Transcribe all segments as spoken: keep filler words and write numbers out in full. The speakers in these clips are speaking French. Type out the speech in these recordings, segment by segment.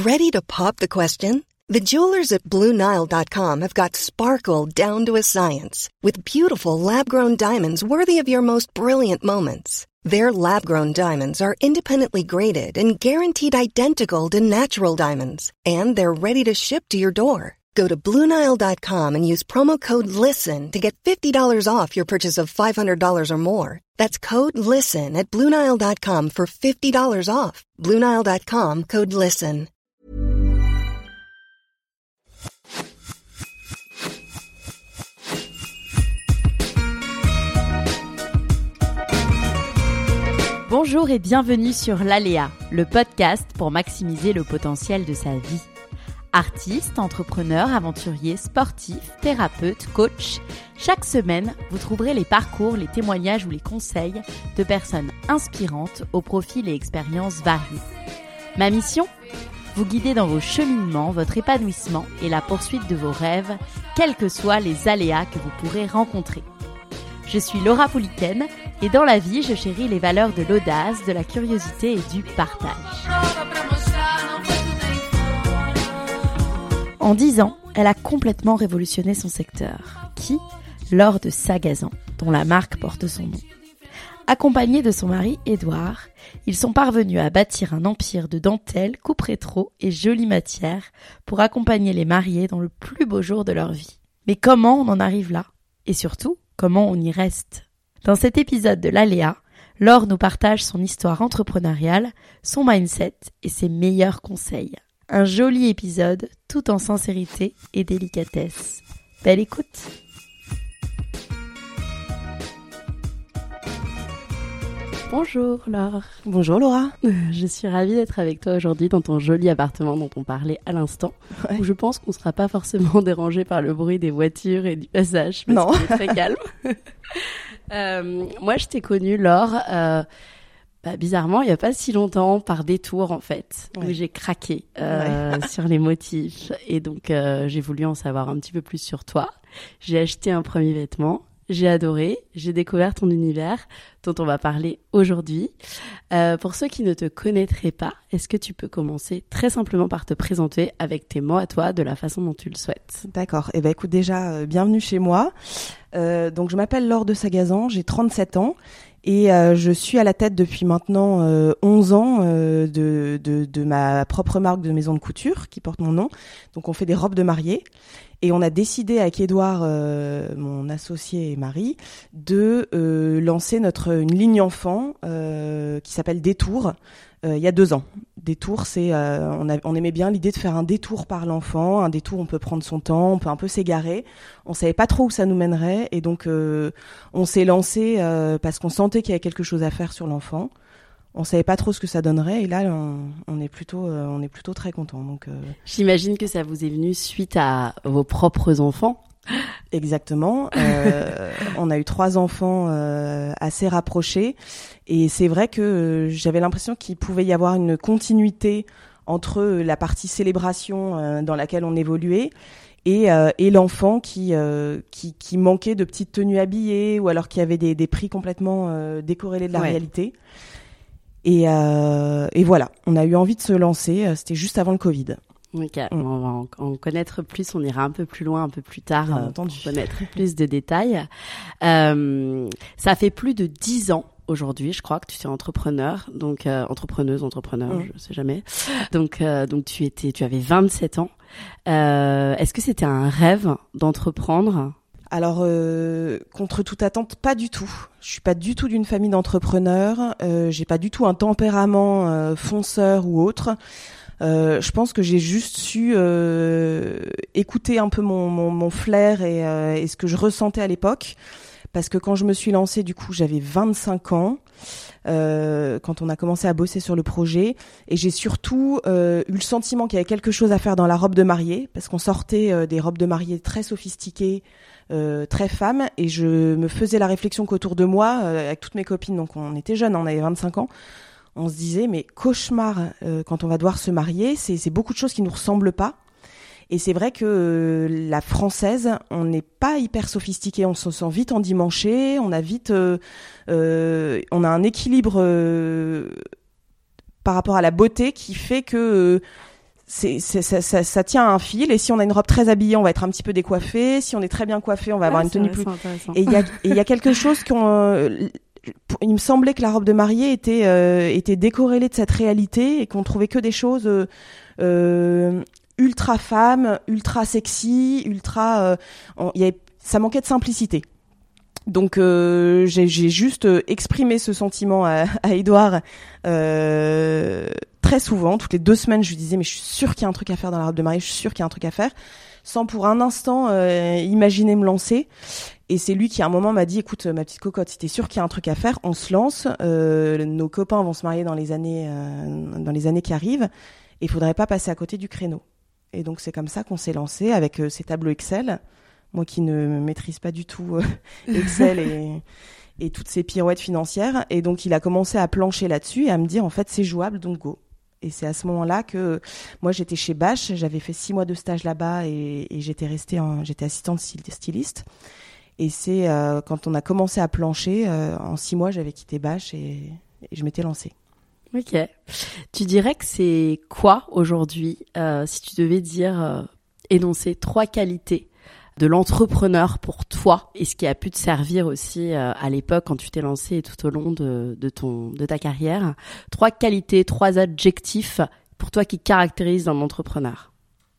Ready to pop the question? The jewelers at Blue Nile dot com have got sparkle down to a science with beautiful lab-grown diamonds worthy of your most brilliant moments. Their lab-grown diamonds are independently graded and guaranteed identical to natural diamonds, and they're ready to ship to your door. Go to Blue Nile dot com and use promo code LISTEN to get fifty dollars off your purchase of five hundred dollars or more. That's code LISTEN at Blue Nile dot com for fifty dollars off. Blue Nile dot com, code LISTEN. Bonjour et bienvenue sur l'Aléa, le podcast pour maximiser le potentiel de sa vie. Artiste, entrepreneur, aventurier, sportif, thérapeute, coach, chaque semaine, vous trouverez les parcours, les témoignages ou les conseils de personnes inspirantes aux profils et expériences variés. Ma mission ? Vous guider dans vos cheminements, votre épanouissement et la poursuite de vos rêves, quels que soient les aléas que vous pourrez rencontrer. Je suis Laura Pouliken et dans la vie, je chéris les valeurs de l'audace, de la curiosité et du partage. En dix ans, elle a complètement révolutionné son secteur. Qui ? Laure de Sagazan, dont la marque porte son nom. Accompagnée de son mari Édouard, ils sont parvenus à bâtir un empire de dentelles, coupes rétro et jolies matières pour accompagner les mariés dans le plus beau jour de leur vie. Mais comment on en arrive là ? Et surtout, comment on y reste ? Dans cet épisode de l'Aléa, Laure nous partage son histoire entrepreneuriale, son mindset et ses meilleurs conseils. Un joli épisode, tout en sincérité et délicatesse. Belle écoute! Bonjour Laure. Bonjour Laura. Je suis ravie d'être avec toi aujourd'hui dans ton joli appartement dont on parlait à l'instant. Ouais. Où je pense qu'on ne sera pas forcément dérangé par le bruit des voitures et du passage. Parce non. C'est très calme. euh, moi, je t'ai connue, Laure, euh, bah, bizarrement, il n'y a pas si longtemps, par détour en fait, ouais. Où j'ai craqué euh, ouais. sur les motifs. Et donc, euh, j'ai voulu en savoir un petit peu plus sur toi. J'ai acheté un premier vêtement. J'ai adoré, j'ai découvert ton univers dont on va parler aujourd'hui. Euh, pour ceux qui ne te connaîtraient pas, est-ce que tu peux commencer très simplement par te présenter avec tes mots à toi de la façon dont tu le souhaites ? D'accord. Eh ben écoute, déjà, euh, bienvenue chez moi. Euh, donc je m'appelle Laure de Sagazan, j'ai trente-sept ans et euh, je suis à la tête depuis maintenant euh, onze ans euh, de, de, de ma propre marque de maison de couture qui porte mon nom. Donc on fait des robes de mariée. Et on a décidé avec Édouard, euh, mon associé et mari, de euh, lancer notre une ligne enfant euh, qui s'appelle Détour euh, il y a deux ans. Détour, c'est euh, on, a, on aimait bien l'idée de faire un détour par l'enfant, un détour on peut prendre son temps, on peut un peu s'égarer. On savait pas trop où ça nous mènerait et donc euh, on s'est lancé euh, parce qu'on sentait qu'il y avait quelque chose à faire sur l'enfant. On savait pas trop ce que ça donnerait et là on, on est plutôt euh, on est plutôt très contents. Donc euh... j'imagine que ça vous est venu suite à vos propres enfants. Exactement. Euh, on a eu trois enfants euh, assez rapprochés et c'est vrai que euh, j'avais l'impression qu'il pouvait y avoir une continuité entre la partie célébration euh, dans laquelle on évoluait et, euh, et l'enfant qui, euh, qui qui manquait de petites tenues habillées ou alors qui avait des, des prix complètement euh, décorrélés de la ouais. réalité. Et, euh, et voilà, on a eu envie de se lancer, c'était juste avant le Covid. Ok, mm. On va en, en connaître plus, on ira un peu plus loin, un peu plus tard, euh, pour connaître plus de détails. Euh, ça fait plus de dix ans aujourd'hui, je crois, que tu es entrepreneur, donc euh, entrepreneuse, entrepreneur, mm. je sais jamais. Donc, euh, donc tu étais, tu avais vingt-sept ans. Euh, est-ce que c'était un rêve d'entreprendre ? Alors, euh, contre toute attente, pas du tout. Je suis pas du tout d'une famille d'entrepreneurs. Euh, j'ai pas du tout un tempérament euh, fonceur ou autre. Euh, je pense que j'ai juste su euh, écouter un peu mon, mon, mon flair et, euh, et ce que je ressentais à l'époque. Parce que quand je me suis lancée, du coup, j'avais vingt-cinq ans. Euh, quand on a commencé à bosser sur le projet, et j'ai surtout euh, eu le sentiment qu'il y avait quelque chose à faire dans la robe de mariée, parce qu'on sortait euh, des robes de mariée très sophistiquées, euh, très femmes, et je me faisais la réflexion qu'autour de moi, euh, avec toutes mes copines, donc on était jeunes, on avait vingt-cinq ans, on se disait mais cauchemar euh, quand on va devoir se marier, c'est, c'est beaucoup de choses qui nous ressemblent pas. Et c'est vrai que euh, la française, on n'est pas hyper sophistiqué, on se sent vite endimanché, on a vite, euh, euh, on a un équilibre euh, par rapport à la beauté qui fait que euh, c'est, c'est ça, ça, ça tient à un fil. Et si on a une robe très habillée, on va être un petit peu décoiffé. Si on est très bien coiffé, on va ah, avoir une tenue plus. Et il y a, il y a quelque chose qu'on. Euh, il me semblait que la robe de mariée était euh, était décorrélée de cette réalité et qu'on trouvait que des choses euh, euh, ultra femmes, ultra sexy, ultra. Euh, on, y avait, ça manquait de simplicité. Donc euh, j'ai, j'ai juste exprimé ce sentiment à, à Édouard euh, très souvent, toutes les deux semaines je lui disais mais je suis sûre qu'il y a un truc à faire dans la robe de mariée, je suis sûre qu'il y a un truc à faire, sans pour un instant euh, imaginer me lancer. Et c'est lui qui à un moment m'a dit écoute ma petite cocotte, si t'es sûre qu'il y a un truc à faire, on se lance, euh, nos copains vont se marier dans les années euh, dans les années qui arrivent, et il faudrait pas passer à côté du créneau. Et donc c'est comme ça qu'on s'est lancé avec euh, ces tableaux Excel. Moi qui ne maîtrise pas du tout euh, Excel et, et toutes ces pirouettes financières. Et donc, il a commencé à plancher là-dessus et à me dire, en fait, c'est jouable, donc go. Et c'est à ce moment-là que moi, j'étais chez Bache, j'avais fait six mois de stage là-bas et, et j'étais restée, en, j'étais assistante styliste. Et c'est euh, quand on a commencé à plancher, euh, en six mois, j'avais quitté Bache et, et je m'étais lancée. Ok. Tu dirais que c'est quoi aujourd'hui, euh, si tu devais dire, euh, énoncer trois qualités de l'entrepreneur pour toi et ce qui a pu te servir aussi euh, à l'époque quand tu t'es lancé et tout au long de, de, ton, de ta carrière. Trois qualités, trois adjectifs pour toi qui caractérisent un entrepreneur.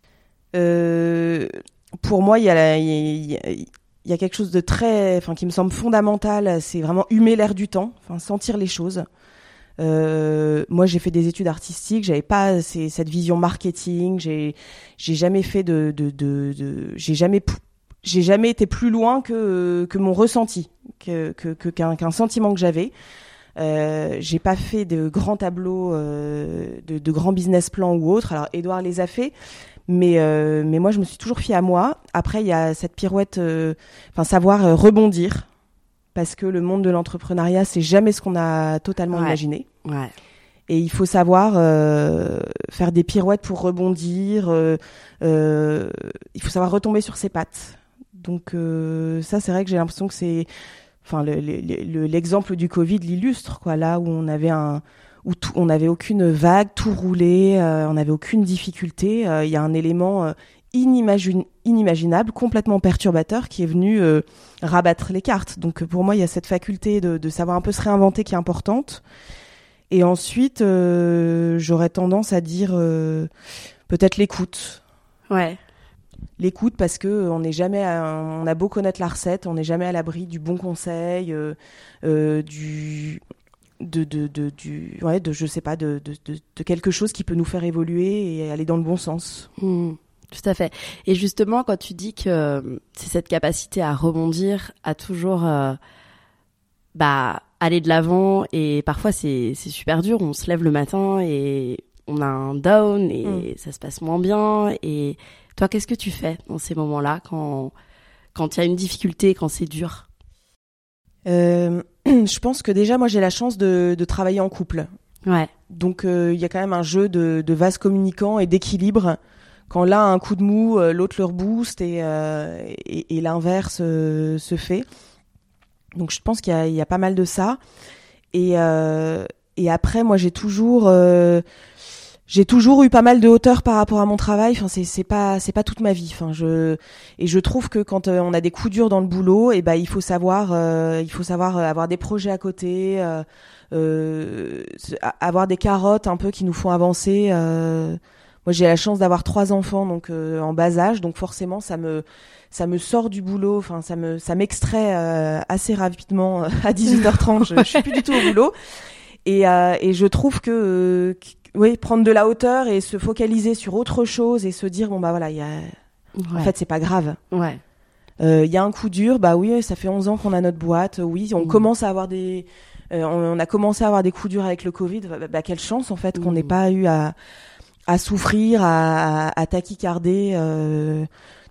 Euh, pour moi, il y a la, il y a, il y a quelque chose de très, enfin, qui me semble fondamental, c'est vraiment humer l'air du temps, enfin, sentir les choses. Euh, moi, j'ai fait des études artistiques, j'avais pas ces, cette vision marketing, j'ai, j'ai jamais fait de, de, de, de j'ai jamais, j'ai jamais été plus loin que, que mon ressenti, que, que, que qu'un, qu'un sentiment que j'avais. Euh, j'ai pas fait de grands tableaux, euh, de, de grands business plans ou autres. Alors, Édouard les a fait. Mais euh, mais moi, je me suis toujours fiée à moi. Après, il y a cette pirouette, euh, enfin, savoir euh, rebondir. Parce que le monde de l'entrepreneuriat, c'est jamais ce qu'on a totalement ouais. imaginé. Ouais. Et il faut savoir euh, faire des pirouettes pour rebondir. Euh, euh, il faut savoir retomber sur ses pattes. Donc euh, ça, c'est vrai que j'ai l'impression que c'est, enfin, le, le, le, l'exemple du Covid l'illustre, quoi. Là où on avait un, où tout, on n'avait aucune vague, tout roulait, euh, on n'avait aucune difficulté. Il euh, y a un élément euh, Inimagine, inimaginable, complètement perturbateur, qui est venu euh, rabattre les cartes. Donc pour moi, il y a cette faculté de, de savoir un peu se réinventer qui est importante. Et ensuite, euh, j'aurais tendance à dire euh, peut-être l'écoute. Ouais. L'écoute, parce que on n'est jamais, à, on a beau connaître la recette, on n'est jamais à l'abri du bon conseil, euh, euh, du de de de du ouais de je sais pas de de de, de quelque chose qui peut nous faire évoluer et aller dans le bon sens. Mmh. Tout à fait. Et justement, quand tu dis que euh, c'est cette capacité à rebondir, à toujours euh, bah, aller de l'avant, et parfois c'est, c'est super dur, on se lève le matin et on a un down et mmh. ça se passe moins bien. Et toi, qu'est-ce que tu fais dans ces moments-là, quand quand il y a une difficulté, quand c'est dur ? euh, Je pense que déjà, moi, j'ai la chance de, de travailler en couple. Ouais. Donc, il euh, y a quand même un jeu de, de vase communicant et d'équilibre. Quand l'un a un coup de mou, l'autre le rebooste et, euh, et, et l'inverse euh, se fait. Donc je pense qu'il y a, il y a pas mal de ça. Et, euh, et après, moi, j'ai toujours, euh, j'ai toujours eu pas mal de hauteur par rapport à mon travail. Enfin, c'est, c'est pas, c'est pas toute ma vie. Enfin, je, et je trouve que quand euh, on a des coups durs dans le boulot, et ben, il faut savoir, euh, il faut savoir avoir des projets à côté, euh, euh, avoir des carottes un peu qui nous font avancer. Euh, Moi, j'ai la chance d'avoir trois enfants, donc euh, en bas âge, donc forcément, ça me ça me sort du boulot, enfin ça me ça m'extrait euh, assez rapidement à dix-huit heures trente. je, je suis plus du tout au boulot, et euh, et je trouve que euh, oui, prendre de la hauteur et se focaliser sur autre chose et se dire bon bah voilà, il y a ouais. en fait c'est pas grave. Ouais. Il euh, y a un coup dur, bah oui, ça fait onze ans qu'on a notre boîte, oui, on mmh. commence à avoir des euh, on, on a commencé à avoir des coups durs avec le Covid. Bah, bah quelle chance en fait mmh. qu'on n'ait pas eu à à souffrir, à, à, à taquicarder euh,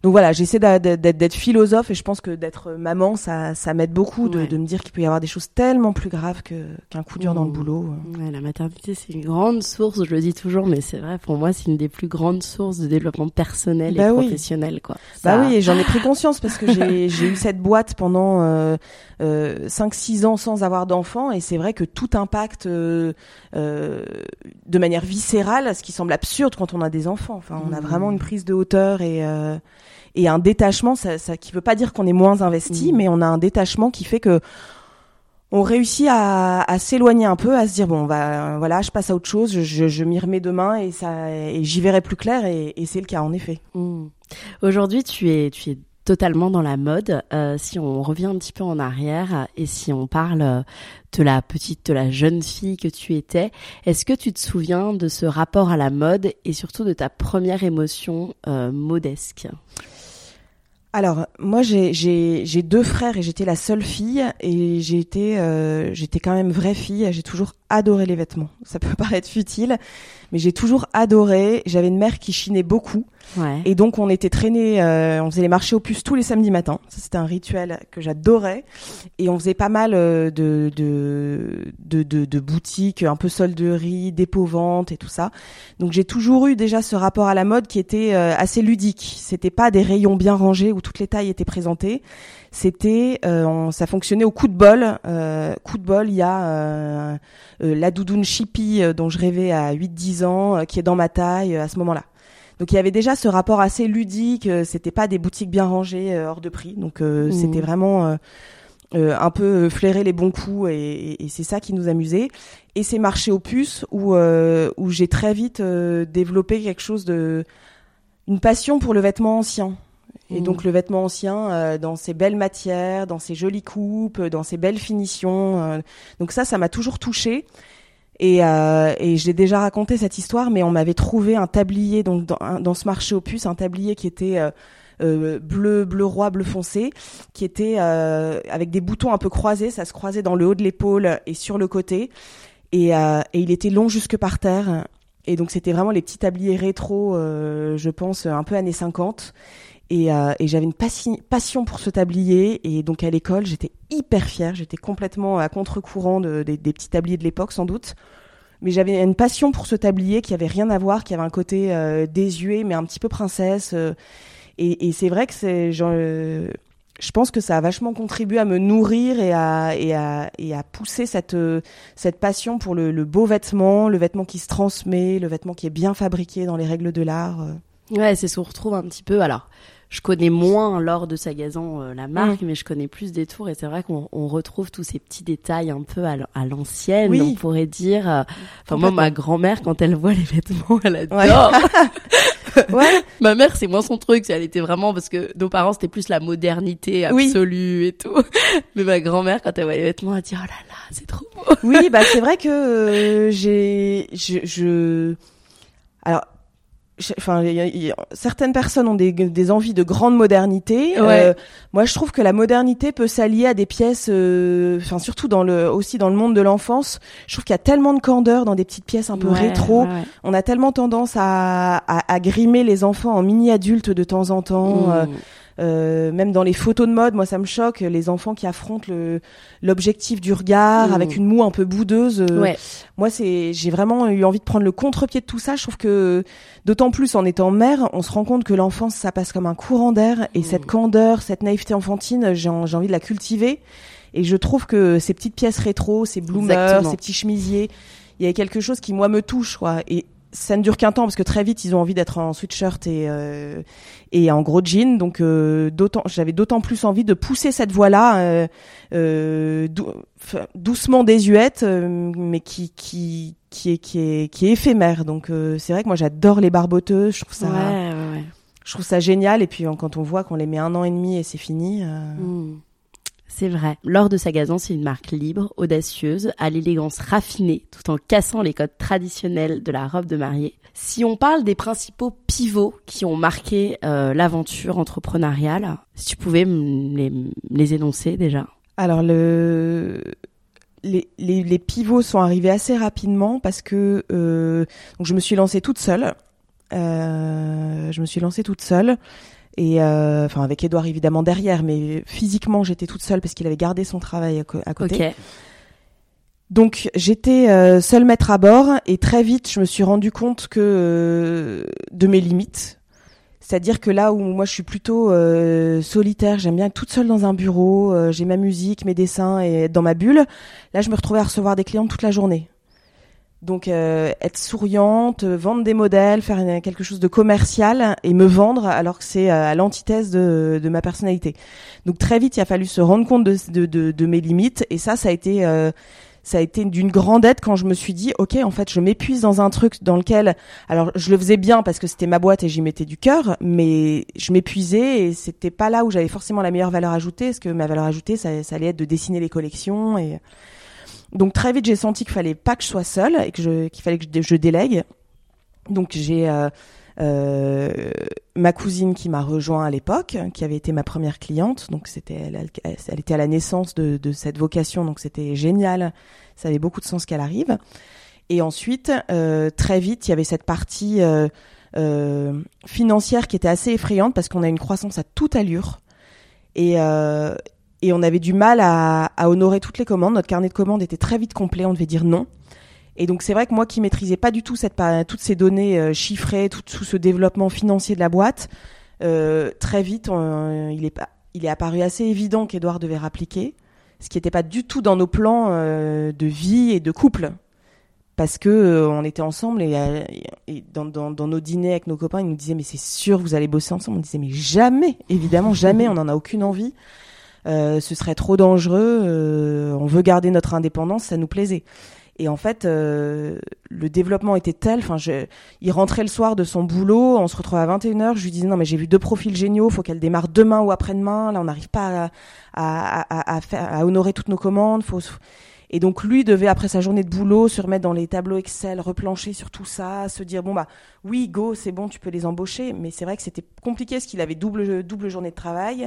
donc voilà, j'essaie d'être, d'être philosophe et je pense que d'être maman, ça, ça m'aide beaucoup de, ouais. de me dire qu'il peut y avoir des choses tellement plus graves que, qu'un coup dur mmh. dans le boulot. Ouais, la maternité, c'est une grande source, je le dis toujours, mais c'est vrai, pour moi, c'est une des plus grandes sources de développement personnel bah et oui. professionnel, quoi. Ça... Bah oui, et j'en ai pris conscience parce que j'ai, j'ai eu cette boîte pendant euh, euh, cinq six ans sans avoir d'enfant et c'est vrai que tout impacte euh, euh, de manière viscérale, ce qui semble absurde quand on a des enfants. Enfin, on a mmh. vraiment une prise de hauteur et... Euh, Et un détachement, ça, ça qui veut pas dire qu'on est moins investi, mmh. mais on a un détachement qui fait que on réussit à, à s'éloigner un peu, à se dire bon, bah voilà, je passe à autre chose, je, je, je m'y remets demain et ça, et j'y verrai plus clair, et, et c'est le cas en effet. Mmh. Aujourd'hui, tu es, tu es totalement dans la mode. Euh, si on revient un petit peu en arrière et si on parle de la petite, de la jeune fille que tu étais, est-ce que tu te souviens de ce rapport à la mode et surtout de ta première émotion euh, modesque ? Alors moi j'ai j'ai j'ai deux frères et j'étais la seule fille et j'ai été euh, j'étais quand même vraie fille, j'ai toujours adoré les vêtements. Ça peut paraître futile, mais j'ai toujours adoré. J'avais une mère qui chinait beaucoup. Ouais. Et donc on était traînés, euh, on faisait les marchés aux puces tous les samedis matins. Ça, c'était un rituel que j'adorais. Et on faisait pas mal euh, de, de de de de boutiques, un peu solderie, dépôt-vente et tout ça. Donc j'ai toujours eu déjà ce rapport à la mode qui était euh, assez ludique. C'était pas des rayons bien rangés où toutes les tailles étaient présentées. C'était, euh, on, ça fonctionnait au coup de bol. Euh, coup de bol, il y a euh, euh, la doudoune Chippy euh, dont je rêvais à huit dix ans, euh, qui est dans ma taille euh, à ce moment-là. Donc il y avait déjà ce rapport assez ludique. Euh, c'était pas des boutiques bien rangées euh, hors de prix. Donc euh, mmh. c'était vraiment euh, euh, un peu flairer les bons coups et, et, et c'est ça qui nous amusait. Et ces marchés aux puces où euh, où j'ai très vite euh, développé quelque chose de, une passion pour le vêtement ancien. Et donc le vêtement ancien euh, dans ses belles matières, dans ses jolies coupes, dans ses belles finitions. Euh, donc ça, ça m'a toujours touchée. Et, euh, et je l'ai déjà raconté cette histoire, mais on m'avait trouvé un tablier donc dans, dans ce marché aux puces, un tablier qui était euh, euh, bleu, bleu roi, bleu foncé, qui était euh, avec des boutons un peu croisés. Ça se croisait dans le haut de l'épaule et sur le côté. Et, euh, et il était long jusque par terre. Et donc c'était vraiment les petits tabliers rétro, euh, je pense, un peu années cinquante. Et, euh, et j'avais une passion, passion pour ce tablier. Et donc à l'école, j'étais hyper fière. J'étais complètement à contre-courant de, de, des petits tabliers de l'époque, sans doute. Mais j'avais une passion pour ce tablier qui avait rien à voir, qui avait un côté euh, désuet, mais un petit peu princesse. Euh, et, et c'est vrai que c'est, genre, euh, je pense que ça a vachement contribué à me nourrir et à, et à, et à pousser cette, euh, cette passion pour le, le beau vêtement, le vêtement qui se transmet, le vêtement qui est bien fabriqué dans les règles de l'art. Euh. Ouais, c'est ce qu'on retrouve un petit peu. Alors, je connais moins Laure de Sagazan, euh, la marque, mmh. mais je connais plus Détour. Et c'est vrai qu'on on retrouve tous ces petits détails un peu à, à l'ancienne, oui. on pourrait dire. Euh, enfin, moi, ma grand-mère, quand elle voit les vêtements, elle adore. Ouais. ouais. Ma mère, c'est moins son truc. Elle était vraiment, parce que nos parents, c'était plus la modernité absolue oui. et tout. Mais ma grand-mère, quand elle voit les vêtements, elle dit, oh là là, c'est trop beau. Oui, bah, c'est vrai que euh, j'ai, je, je, alors, Enfin, y a, y a, certaines personnes ont des, des envies de grande modernité. Ouais. Euh, moi, je trouve que la modernité peut s'allier à des pièces, euh, enfin surtout dans le, aussi dans le monde de l'enfance. Je trouve qu'il y a tellement de candeur dans des petites pièces un peu ouais, rétro. Ouais, ouais. On a tellement tendance à, à, à grimer les enfants en mini-adultes de temps en temps. Mmh. Euh, Euh, même dans les photos de mode, moi ça me choque, les enfants qui affrontent le l'objectif du regard mmh. avec une moue un peu boudeuse. Euh, ouais. Moi c'est j'ai vraiment eu envie de prendre le contre-pied de tout ça. Je trouve que d'autant plus en étant mère, on se rend compte que l'enfance ça passe comme un courant d'air et mmh. cette candeur, cette naïveté enfantine, j'ai, j'ai envie de la cultiver. Et je trouve que ces petites pièces rétro, ces bloomers, Exactement. Ces petits chemisiers, il y a quelque chose qui moi me touche, quoi. Et ça ne dure qu'un temps parce que très vite ils ont envie d'être en sweatshirt et euh, et en gros jean, donc euh, d'autant j'avais d'autant plus envie de pousser cette voie-là euh, euh, dou- doucement désuète, euh, mais qui qui qui est qui est qui est éphémère. Donc euh, c'est vrai que moi j'adore les barboteuses, je trouve ça ouais, ouais, ouais. je trouve ça génial. Et puis quand on voit qu'on les met un an et demi et c'est fini. Euh... Mmh. C'est vrai. Laure de Sagazan, c'est une marque libre, audacieuse, à l'élégance raffinée, tout en cassant les codes traditionnels de la robe de mariée. Si on parle des principaux pivots qui ont marqué euh, l'aventure entrepreneuriale, si tu pouvais m- les, les énoncer déjà. Alors le... Les, les, les pivots sont arrivés assez rapidement parce que euh, donc je me suis lancée toute seule. Euh, je me suis lancée toute seule. Et euh, enfin avec Édouard évidemment derrière, mais physiquement j'étais toute seule parce qu'il avait gardé son travail à, co- à côté. Okay. Donc j'étais euh, seule maître à bord et très vite je me suis rendu compte que euh, de mes limites. C'est-à-dire que là où moi je suis plutôt euh, solitaire, j'aime bien être toute seule dans un bureau, euh, j'ai ma musique, mes dessins et être dans ma bulle. Là je me retrouvais à recevoir des clients toute la journée. Donc euh, être souriante, vendre des modèles, faire une, quelque chose de commercial et me vendre alors que c'est à l'antithèse de, de ma personnalité. Donc très vite il a fallu se rendre compte de, de, de, de mes limites et ça ça a été euh, ça a été d'une grande aide quand je me suis dit ok en fait je m'épuise dans un truc dans lequel alors je le faisais bien parce que c'était ma boîte et j'y mettais du cœur mais je m'épuisais et c'était pas là où j'avais forcément la meilleure valeur ajoutée parce que ma valeur ajoutée ça, ça allait être de dessiner les collections et donc très vite j'ai senti qu'il fallait pas que je sois seule et que je qu'il fallait que je, je délègue. Donc j'ai euh, euh, ma cousine qui m'a rejoint à l'époque, qui avait été ma première cliente. Donc c'était elle, elle, elle était à la naissance de, de cette vocation, donc c'était génial. Ça avait beaucoup de sens qu'elle arrive. Et ensuite euh, très vite il y avait cette partie euh, euh, financière qui était assez effrayante parce qu'on a une croissance à toute allure et euh, Et on avait du mal à, à honorer toutes les commandes. Notre carnet de commandes était très vite complet. On devait dire non. Et donc, c'est vrai que moi qui maîtrisais pas du tout cette, toutes ces données euh, chiffrées, tout, tout ce développement financier de la boîte, euh, très vite, on, il, est, il est apparu assez évident qu'Édouard devait rappliquer, ce qui n'était pas du tout dans nos plans euh, de vie et de couple. Parce que euh, on était ensemble et, et dans, dans, dans nos dîners avec nos copains, ils nous disaient « Mais c'est sûr, vous allez bosser ensemble ?» On disait « Mais jamais, évidemment, jamais, on n'en a aucune envie. » Euh, ce serait trop dangereux, euh, on veut garder notre indépendance, ça nous plaisait. Et en fait, euh, le développement était tel, enfin, je, il rentrait le soir de son boulot, on se retrouvait à vingt et une heures, je lui disais non mais j'ai vu deux profils géniaux, faut qu'elle démarre demain ou après-demain, là on n'arrive pas à, à, à, à, faire, à honorer toutes nos commandes. Faut... Et donc lui devait après sa journée de boulot se remettre dans les tableaux Excel, replancher sur tout ça, se dire bon bah oui go c'est bon tu peux les embaucher, mais c'est vrai que c'était compliqué parce qu'il avait double double journée de travail.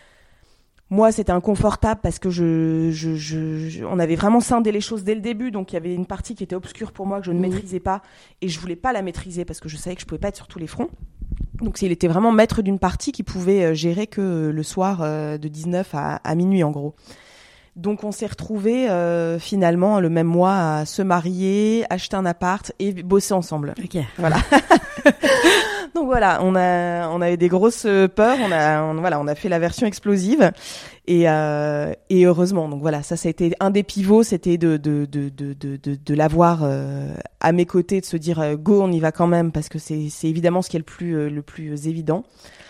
Moi, c'était inconfortable parce que je, je, je, je, on avait vraiment scindé les choses dès le début, donc il y avait une partie qui était obscure pour moi que je ne mmh. maîtrisais pas, et je voulais pas la maîtriser parce que je savais que je pouvais pas être sur tous les fronts. Donc il était vraiment maître d'une partie qui pouvait gérer que le soir euh, de dix-neuf à, à minuit en gros. Donc on s'est retrouvés euh, finalement le même mois à se marier, acheter un appart et bosser ensemble. Ok. Voilà. Donc voilà, on a on avait des grosses peurs, on a on, voilà, on a fait la version explosive et euh, et heureusement. Donc voilà, ça ça a été un des pivots, c'était de de de de de de, de l'avoir euh, à mes côtés, de se dire euh, go, on y va quand même parce que c'est c'est évidemment ce qui est le plus euh, le plus évident.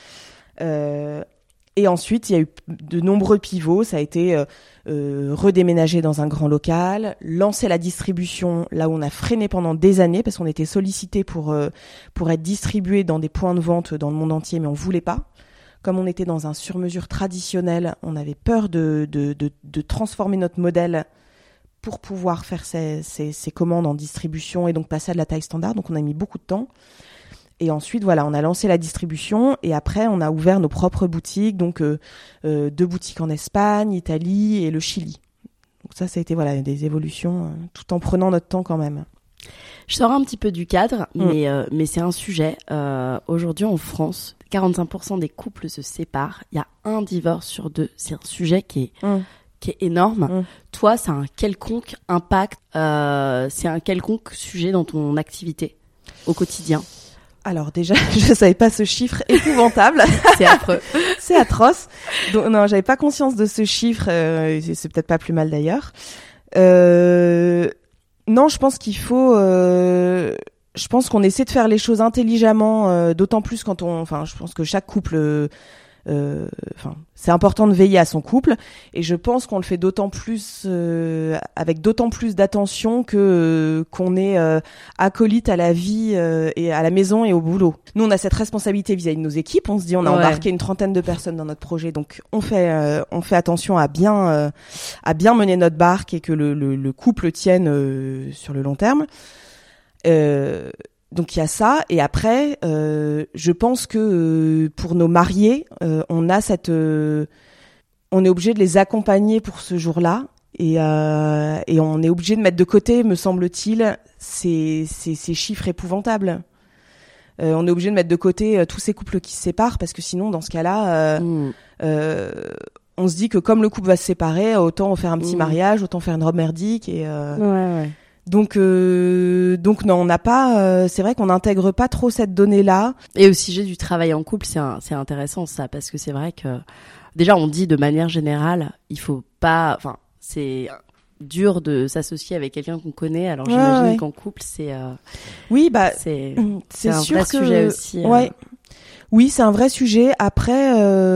Euh, Et ensuite, il y a eu de nombreux pivots. Ça a été euh, euh, redéménager dans un grand local, lancer la distribution là où on a freiné pendant des années parce qu'on était sollicité pour euh, pour être distribué dans des points de vente dans le monde entier, mais on voulait pas. Comme on était dans un sur-mesure traditionnel, on avait peur de de de, de transformer notre modèle pour pouvoir faire ces, ces ces commandes en distribution et donc passer à de la taille standard. Donc on a mis beaucoup de temps. Et ensuite, voilà, on a lancé la distribution et après, on a ouvert nos propres boutiques, donc euh, euh, deux boutiques en Espagne, Italie et le Chili. Donc ça, ça a été voilà des évolutions, euh, tout en prenant notre temps quand même. Je sors un petit peu du cadre, mmh. mais euh, mais c'est un sujet. Euh, aujourd'hui, en France, quarante-cinq pour cent des couples se séparent. Il y a un divorce sur deux. C'est un sujet qui est mmh. qui est énorme. Mmh. Toi, ça a un quelconque impact. Euh, c'est un quelconque sujet dans ton activité au quotidien. Alors déjà, je savais pas ce chiffre épouvantable. C'est affreux. C'est atroce. Donc non, j'avais pas conscience de ce chiffre. Euh, c'est, c'est peut-être pas plus mal d'ailleurs. Euh, non, je pense qu'il faut. Euh, je pense qu'on essaie de faire les choses intelligemment, euh, d'autant plus quand on. Enfin, je pense que chaque couple. Euh, Euh, enfin, c'est important de veiller à son couple et je pense qu'on le fait d'autant plus euh, avec d'autant plus d'attention que euh, qu'on est euh, acolyte à la vie euh, et à la maison et au boulot. Nous, on a cette responsabilité vis-à-vis de nos équipes. On se dit, on a ouais. embarqué une trentaine de personnes dans notre projet, donc on fait euh, on fait attention à bien euh, à bien mener notre barque et que le le, le couple tienne euh, sur le long terme. Euh, Donc il y a ça et après euh, je pense que euh, pour nos mariés euh, on a cette euh, on est obligé de les accompagner pour ce jour-là et euh, et on est obligé de mettre de côté me semble-t-il ces ces ces chiffres épouvantables. euh, on est obligé de mettre de côté euh, tous ces couples qui se séparent parce que sinon, dans ce cas-là, euh, mmh. euh, on se dit que comme le couple va se séparer, autant faire un petit mmh. mariage, autant faire une robe merdique et. Euh, ouais, ouais. Donc, euh, donc non, on n'a pas. Euh, c'est vrai qu'on n'intègre pas trop cette donnée-là. Et au sujet du travail en couple, c'est un, c'est intéressant ça, parce que c'est vrai que déjà on dit de manière générale, il faut pas. Enfin, c'est dur de s'associer avec quelqu'un qu'on connaît. Alors j'imagine ouais, ouais. qu'en couple, c'est. Euh, oui, bah, c'est, c'est, c'est un sûr vrai que, sujet aussi. Ouais. Euh... Oui, c'est un vrai sujet. Après.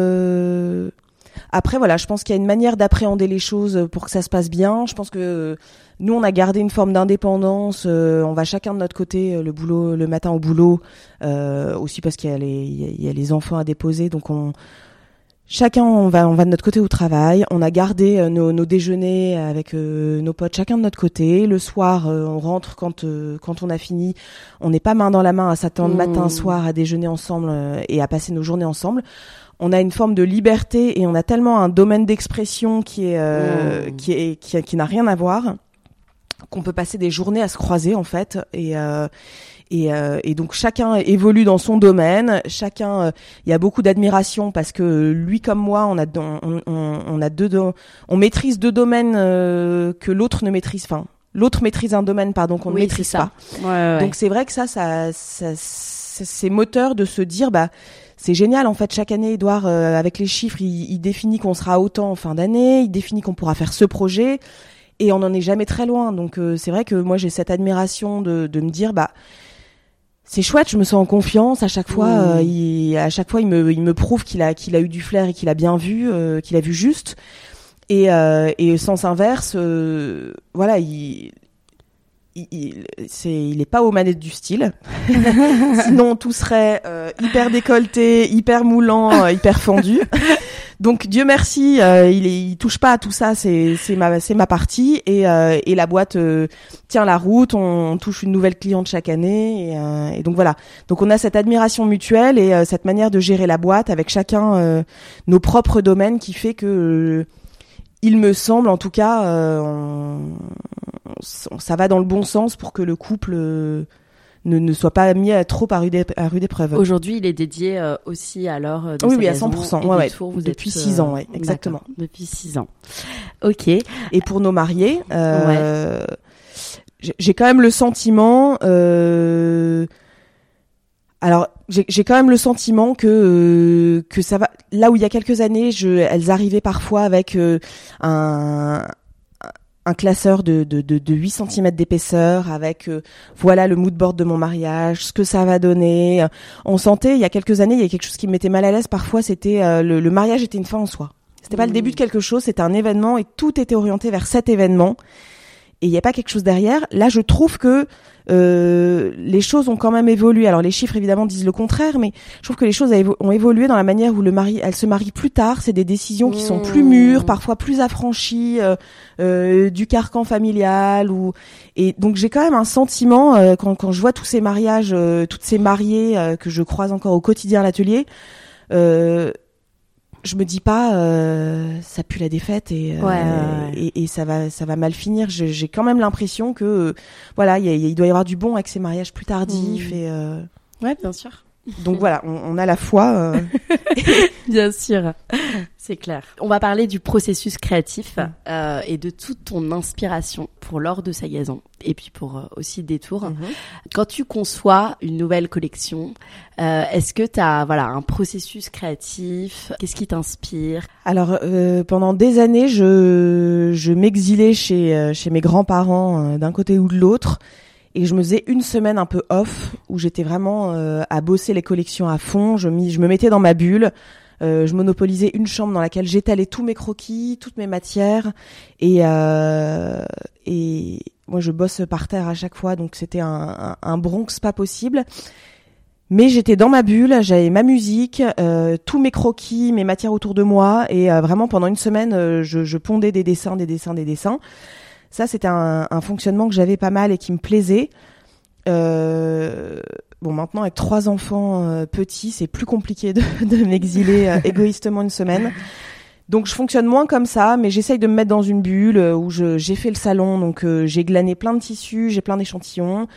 Euh... Après, voilà, je pense qu'il y a une manière d'appréhender les choses pour que ça se passe bien. Je pense que nous, on a gardé une forme d'indépendance. Euh, on va chacun de notre côté le boulot, le matin au boulot, euh, aussi parce qu'il y a les, il y a les enfants à déposer. Donc, on, chacun, on va, on va de notre côté au travail. On a gardé nos, nos déjeuners avec euh, nos potes, chacun de notre côté. Le soir, euh, on rentre quand, euh, quand on a fini. On n'est pas main dans la main à s'attendre mmh. matin, soir à déjeuner ensemble euh, et à passer nos journées ensemble. On a une forme de liberté et on a tellement un domaine d'expression qui est, euh, mmh. qui est, qui, qui n'a rien à voir, qu'on peut passer des journées à se croiser en fait. Et, euh, et, euh, et donc chacun évolue dans son domaine. Chacun, il euh, y a beaucoup d'admiration parce que lui comme moi, on a, on, on, on a deux, do- on maîtrise deux domaines euh, que l'autre ne maîtrise. Enfin, l'autre maîtrise un domaine, pardon, qu'on oui, ne maîtrise c'est pas. Ouais, ouais. Donc c'est vrai que ça, ça, ça, ça c'est moteur de se dire, bah. C'est génial en fait, chaque année Edouard euh, avec les chiffres il, il définit qu'on sera autant en fin d'année, il définit qu'on pourra faire ce projet et on n'en est jamais très loin. Donc euh, c'est vrai que moi j'ai cette admiration de, de me dire bah c'est chouette, je me sens en confiance à chaque fois. Mmh. Euh, il, à chaque fois il me, il me prouve qu'il a, qu'il a eu du flair et qu'il a bien vu, euh, qu'il a vu juste. Et, euh, et sens inverse, euh, voilà il Il, il, c'est, il est pas aux manettes du style. Sinon, tout serait euh, hyper décolleté, hyper moulant, euh, hyper fendu. Donc, Dieu merci, euh, il, est, il touche pas à tout ça. C'est, c'est ma, c'est ma partie. Et, euh, et la boîte euh, tient la route. On, on touche une nouvelle cliente chaque année. Et, euh, et donc voilà. Donc, on a cette admiration mutuelle et euh, cette manière de gérer la boîte avec chacun euh, nos propres domaines qui fait que. Euh, Il me semble, en tout cas, euh, on, on, ça va dans le bon sens pour que le couple euh, ne, ne soit pas mis à, trop à rude, à rude épreuve. Aujourd'hui, il est dédié euh, aussi à l'heure de oui, oui, à cent pour cent. Ouais, ouais. Tour, vous depuis êtes, six ans, ouais, exactement. Depuis six ans. Ok. Et pour nos mariés, euh, ouais. j'ai, j'ai quand même le sentiment. Euh, alors, j'ai, j'ai quand même le sentiment que euh, que ça va. Là où il y a quelques années, je, elles arrivaient parfois avec euh, un un classeur de de de, de huit centimètres d'épaisseur, avec euh, voilà le mood board de mon mariage, ce que ça va donner. On sentait il y a quelques années, il y a quelque chose qui me mettait mal à l'aise. Parfois, c'était euh, le, le mariage était une fin en soi. C'était pas mmh. le début de quelque chose, c'était un événement et tout était orienté vers cet événement. Et il n'y a pas quelque chose derrière. Là, je trouve que euh, les choses ont quand même évolué. Alors, les chiffres, évidemment, disent le contraire, mais je trouve que les choses ont évolué dans la manière où le mari, elle se marie plus tard. C'est des décisions qui sont plus mûres, parfois plus affranchies euh, euh, du carcan familial. Ou... Et donc, j'ai quand même un sentiment, euh, quand, quand je vois tous ces mariages, euh, toutes ces mariées euh, que je croise encore au quotidien à l'atelier, euh, je me dis pas euh, ça pue la défaite et, euh, ouais, ouais, ouais. et et ça va ça va mal finir. Je, j'ai quand même l'impression que euh, voilà il y a, il doit y avoir du bon avec ces mariages plus tardifs mmh. et euh... ouais bien sûr. Donc voilà, on, on a la foi. Euh... Bien sûr, c'est clair. On va parler du processus créatif mmh. euh, et de toute ton inspiration pour L'Or de Sagazon et puis pour euh, aussi Détour. Mmh. Quand tu conçois une nouvelle collection, euh, est-ce que tu as voilà, un processus créatif? Qu'est-ce qui t'inspire? Alors, euh, pendant des années, je, je m'exilais chez, euh, chez mes grands-parents euh, d'un côté ou de l'autre. Et je me faisais une semaine un peu off où j'étais vraiment euh, à bosser les collections à fond. Je, m'y, je me mettais dans ma bulle. Euh, je monopolisais une chambre dans laquelle j'étalais tous mes croquis, toutes mes matières. Et, euh, et moi, je bosse par terre à chaque fois. Donc, c'était un, un, un Bronx pas possible. Mais j'étais dans ma bulle, j'avais ma musique, euh, tous mes croquis, mes matières autour de moi. Et euh, vraiment, pendant une semaine, euh, je, je pondais des dessins, des dessins, des dessins. Ça, c'était un, un fonctionnement que j'avais pas mal et qui me plaisait. Euh, bon, maintenant, avec trois enfants euh, petits, c'est plus compliqué de, de m'exiler euh, égoïstement une semaine. Donc, je fonctionne moins comme ça, mais j'essaye de me mettre dans une bulle euh, où je, j'ai fait le salon. Donc, euh, j'ai glané plein de tissus, j'ai plein d'échantillons.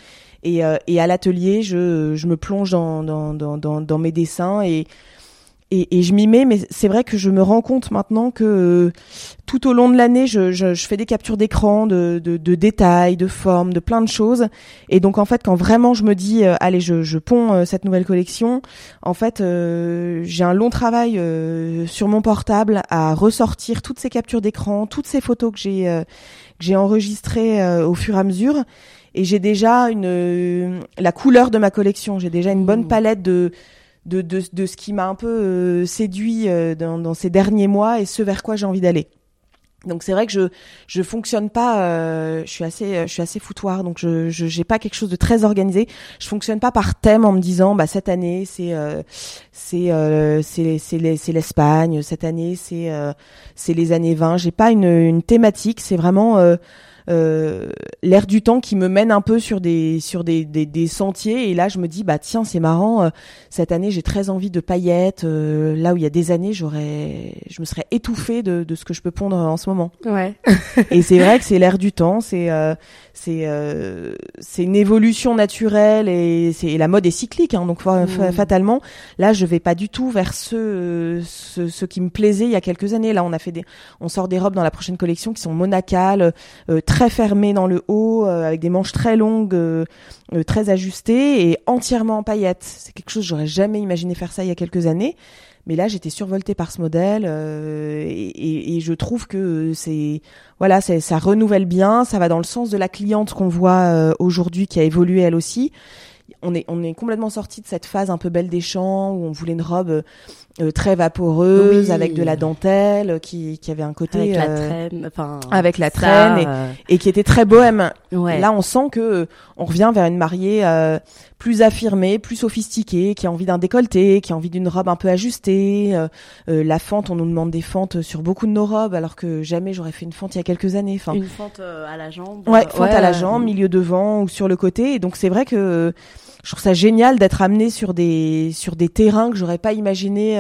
Et, euh, et à l'atelier, je, je me plonge dans, dans, dans, dans, dans mes dessins et, et, et je m'y mets. Mais c'est vrai que je me rends compte maintenant que euh, tout au long de l'année, je, je, je fais des captures d'écran, de, de, de détails, de formes, de plein de choses. Et donc en fait, quand vraiment je me dis, euh, allez, je, je ponds euh, cette nouvelle collection, en fait, euh, j'ai un long travail euh, sur mon portable à ressortir toutes ces captures d'écran, toutes ces photos que j'ai euh, que j'ai enregistrées euh, au fur et à mesure. Et j'ai déjà une euh, la couleur de ma collection. J'ai déjà une bonne mmh. palette de de de de ce qui m'a un peu euh, séduit euh, dans, dans ces derniers mois et ce vers quoi j'ai envie d'aller. Donc c'est vrai que je je fonctionne pas. Euh, je suis assez je suis assez foutoir. Donc je je j'ai pas quelque chose de très organisé. Je fonctionne pas par thème en me disant bah cette année c'est euh, c'est euh, c'est c'est c'est l'Espagne. Cette année c'est euh, c'est les années vingt. J'ai pas une une thématique. C'est vraiment euh, Euh, l'air du temps qui me mène un peu sur des sur des, des des sentiers et là je me dis bah tiens c'est marrant euh, cette année j'ai très envie de paillettes euh, là où il y a des années j'aurais je me serais étouffée de de ce que je peux pondre en ce moment. Ouais. Et c'est vrai que c'est l'air du temps, c'est euh, c'est euh, c'est une évolution naturelle et c'est et la mode est cyclique hein, donc mmh. fa- fatalement là je vais pas du tout vers ce, ce ce qui me plaisait il y a quelques années. Là on a fait des on sort des robes dans la prochaine collection qui sont monacales, euh, très fermées dans le haut, euh, avec des manches très longues, euh, euh, très ajustées et entièrement en paillettes. C'est quelque chose, j'aurais jamais imaginé faire ça il y a quelques années. Mais là, j'étais survoltée par ce modèle euh, et, et, et je trouve que c'est voilà, c'est, ça renouvelle bien, ça va dans le sens de la cliente qu'on voit euh, aujourd'hui, qui a évolué elle aussi. On est on est complètement sorti de cette phase un peu Belle des Champs où on voulait une robe euh, très vaporeuse, oui. avec de la dentelle, qui qui avait un côté avec la euh, traîne, enfin avec la ça, traîne et, euh... et qui était très bohème. Ouais. Là, on sent que on revient vers une mariée euh, plus affirmée, plus sophistiquée, qui a envie d'un décolleté, qui a envie d'une robe un peu ajustée. Euh, euh, la fente, on nous demande des fentes sur beaucoup de nos robes, alors que jamais j'aurais fait une fente il y a quelques années. Enfin, une fente euh, à la jambe. Ouais, fente ouais, à la jambe, milieu devant ou sur le côté. Et donc c'est vrai que je trouve ça génial d'être amenée sur des sur des terrains que j'aurais pas imaginé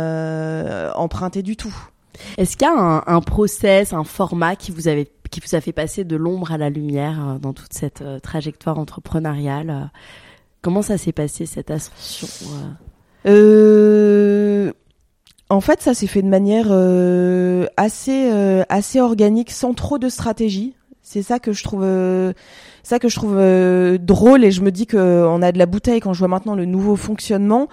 euh, emprunter du tout. Est-ce qu'il y a un, un process, un format qui vous avait qui vous a fait passer de l'ombre à la lumière euh, dans toute cette euh, trajectoire entrepreneuriale euh, Comment ça s'est passé cette ascension euh... Euh... En fait, ça s'est fait de manière euh, assez euh, assez organique, sans trop de stratégie. C'est ça que je trouve euh, ça que je trouve euh, drôle et je me dis que on a de la bouteille quand je vois maintenant le nouveau fonctionnement.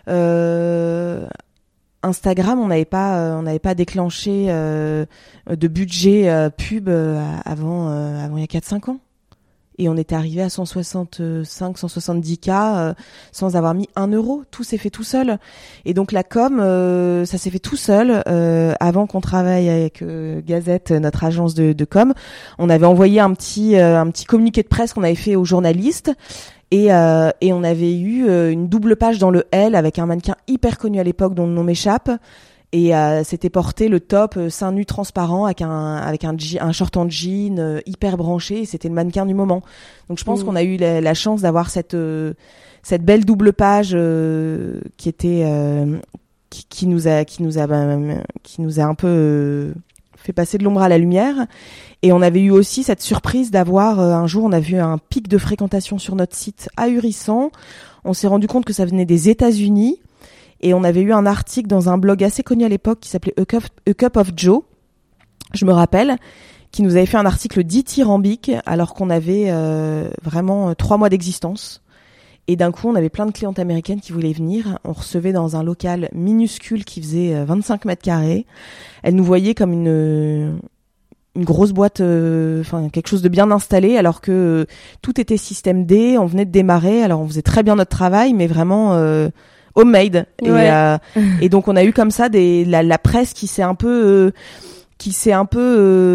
Euh, Instagram, on n'avait pas euh, on n'avait pas déclenché euh, de budget euh, pub euh, avant euh, avant il y a quatre cinq ans. Et on était arrivé à cent soixante-cinq, cent soixante-dix K euh, sans avoir mis un euro. Tout s'est fait tout seul. Et donc la com, euh, ça s'est fait tout seul. Euh, avant qu'on travaille avec euh, Gazette, notre agence de, de com, on avait envoyé un petit euh, un petit communiqué de presse qu'on avait fait aux journalistes. Et, euh, et on avait eu euh, une double page dans le L avec un mannequin hyper connu à l'époque dont le nom m'échappe. Et euh, c'était porté le top euh, seins nus transparent avec un avec un, je- un short en jean euh, hyper branché et c'était le mannequin du moment. Donc je pense mmh. qu'on a eu la, la chance d'avoir cette euh, cette belle double page euh, qui était euh, qui, qui nous a qui nous a euh, qui nous a un peu euh, fait passer de l'ombre à la lumière. Et on avait eu aussi cette surprise d'avoir euh, un jour on a vu un pic de fréquentation sur notre site ahurissant. On s'est rendu compte que ça venait des États-Unis. Et on avait eu un article dans un blog assez connu à l'époque qui s'appelait A Cup, A Cup of Joe, je me rappelle, qui nous avait fait un article dithyrambique alors qu'on avait euh, vraiment trois mois d'existence. Et d'un coup, on avait plein de clientes américaines qui voulaient venir. On recevait dans un local minuscule qui faisait vingt-cinq mètres carrés. Elles nous voyaient comme une... une grosse boîte, enfin euh, quelque chose de bien installé, alors que euh, tout était système D, on venait de démarrer, alors on faisait très bien notre travail, mais vraiment... Euh, homemade et, ouais. euh, et donc on a eu comme ça des la, la presse qui s'est un peu euh, qui s'est un peu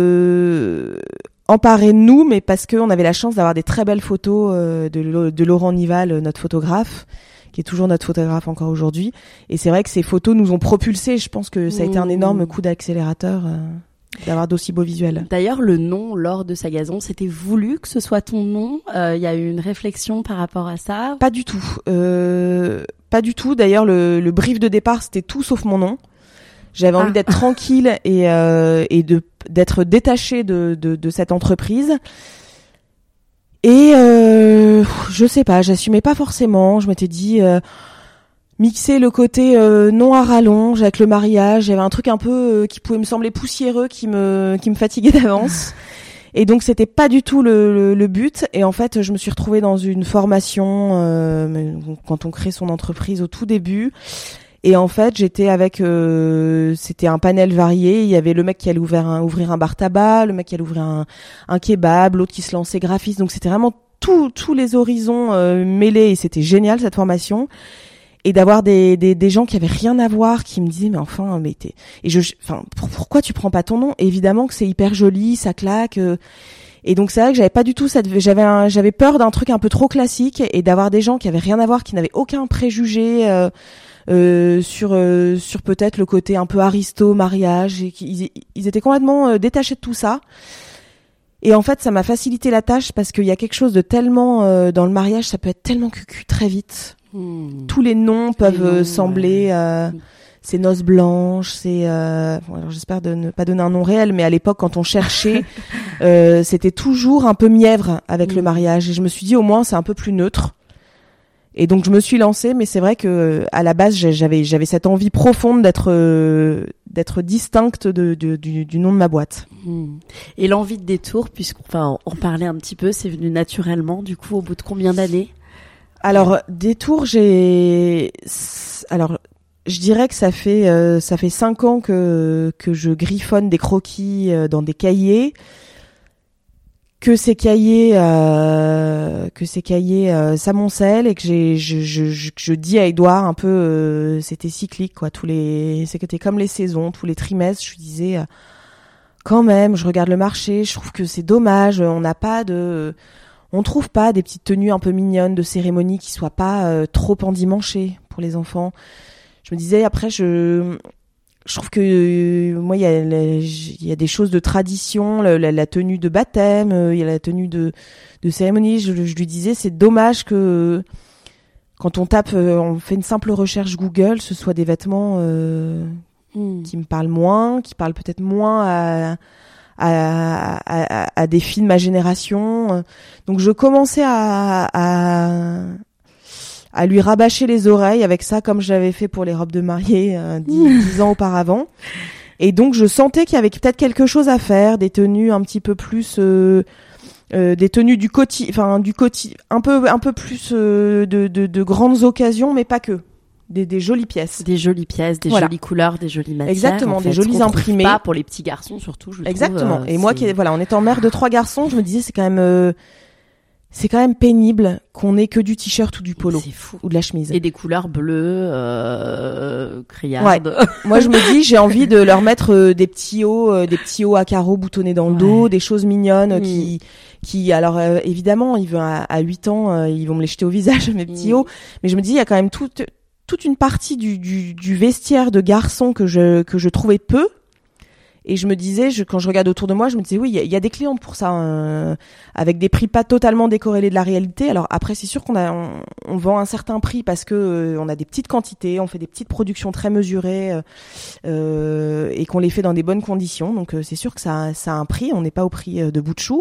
euh, emparée de nous, mais parce que on avait la chance d'avoir des très belles photos euh, de, de Laurent Nival, notre photographe qui est toujours notre photographe encore aujourd'hui, et c'est vrai que ces photos nous ont propulsés. Je pense que ça a été un énorme coup d'accélérateur euh, d'avoir d'aussi beaux visuels. D'ailleurs, le nom Laure de Sagazon, c'était voulu que ce soit ton nom. Il euh, y a eu une réflexion par rapport à ça? Pas du tout. Euh, pas du tout. D'ailleurs, le, le brief de départ, c'était tout sauf mon nom. J'avais ah. envie d'être tranquille et, euh, et de, d'être détachée de, de, de cette entreprise. Et euh, je sais pas, j'assumais pas forcément. Je m'étais dit euh, mixer le côté euh, non à rallonge avec le mariage. Il y avait un truc un peu euh, qui pouvait me sembler poussiéreux, qui me qui me fatiguait d'avance. Et donc c'était pas du tout le, le, le but. Et en fait, je me suis retrouvée dans une formation euh, quand on crée son entreprise au tout début. Et en fait, j'étais avec, euh, c'était un panel varié. Il y avait le mec qui allait ouvrir un, ouvrir un bar tabac, le mec qui allait ouvrir un, un kebab, l'autre qui se lançait graphiste. Donc c'était vraiment tous tous les horizons euh, mêlés. Et c'était génial cette formation. Et d'avoir des, des des gens qui avaient rien à voir, qui me disaient mais enfin mais t'es et je enfin pour, pourquoi tu prends pas ton nom? Et évidemment que c'est hyper joli, ça claque. Euh, et donc c'est vrai que j'avais pas du tout cette j'avais un, j'avais peur d'un truc un peu trop classique et d'avoir des gens qui avaient rien à voir, qui n'avaient aucun préjugé euh, euh, sur euh, sur peut-être le côté un peu aristo mariage et qu'ils ils étaient complètement euh, détachés de tout ça. Et en fait, ça m'a facilité la tâche parce qu'il y a quelque chose de tellement euh, dans le mariage, ça peut être tellement cucu très vite. Mmh. Tous les noms peuvent les noms, sembler, ouais. euh, c'est noces blanches, c'est. Euh, bon, alors j'espère de ne pas donner un nom réel, mais à l'époque, quand on cherchait, euh, c'était toujours un peu mièvre avec mmh. le mariage. Et je me suis dit, au moins, c'est un peu plus neutre. Et donc je me suis lancée, mais c'est vrai que à la base, j'avais j'avais cette envie profonde d'être euh, d'être distincte de, de du, du nom de ma boîte. Mmh. Et l'envie de détour, puisqu'on enfin, en parlait un petit peu, c'est venu naturellement. Du coup, au bout de combien d'années? Alors détour, j'ai alors je dirais que ça fait euh, ça fait cinq ans que que je griffonne des croquis euh, dans des cahiers. Que ces cahiers, euh, que ces cahiers euh, s'amoncellent et que j'ai, je, je, je, je dis à Edouard un peu, euh, c'était cyclique quoi. Tous les, c'était comme les saisons, tous les trimestres. Je lui disais, euh, quand même, je regarde le marché, je trouve que c'est dommage. On n'a pas de, on trouve pas des petites tenues un peu mignonnes de cérémonie qui soient pas euh, trop endimanchées pour les enfants. Je me disais après, je Je trouve que euh, moi il y a il y a des choses de tradition, la, la, la tenue de baptême, il euh, y a la tenue de de cérémonie. Je, je lui disais c'est dommage que quand on tape, euh, on fait une simple recherche Google, ce soit des vêtements euh, mmh. qui me parlent moins, qui parlent peut-être moins à à, à à des filles de ma génération. Donc je commençais à à à lui rabâcher les oreilles avec ça, comme j'avais fait pour les robes de mariée euh, dix, dix ans auparavant. Et donc, je sentais qu'il y avait peut-être quelque chose à faire, des tenues un petit peu plus, euh, euh, des tenues du quotidien, enfin du quotidien, un peu, un peu plus euh, de, de, de grandes occasions, mais pas que. Des, des jolies pièces. Des jolies pièces, des voilà. jolies couleurs, des jolies matières. Exactement, en fait, des jolis imprimés. Pas pour les petits garçons surtout, je Exactement. trouve. Euh, Et moi, qui, voilà, en étant mère de trois garçons, je me disais c'est quand même. Euh, C'est quand même pénible qu'on ait que du t-shirt ou du polo. C'est fou. Ou de la chemise. Et des couleurs bleues, euh, criardes. Ouais. Moi, je me dis, j'ai envie de leur mettre euh, des petits hauts, euh, des petits hauts à carreaux boutonnés dans le ouais. dos, des choses mignonnes mmh. qui, qui, alors euh, évidemment, ils vont à, à huit ans, euh, ils vont me les jeter au visage mes petits mmh. hauts. Mais je me dis, il y a quand même toute, toute une partie du, du, du vestiaire de garçons que je, que je trouvais peu. Et je me disais, je, quand je regarde autour de moi, je me disais, oui, il y, y a des clients pour ça, euh, avec des prix pas totalement décorrélés de la réalité. Alors après, c'est sûr qu'on a, on, on vend un certain prix parce que euh, on a des petites quantités, on fait des petites productions très mesurées euh, et qu'on les fait dans des bonnes conditions. Donc euh, c'est sûr que ça, ça a un prix. On n'est pas au prix euh, de bout de chou.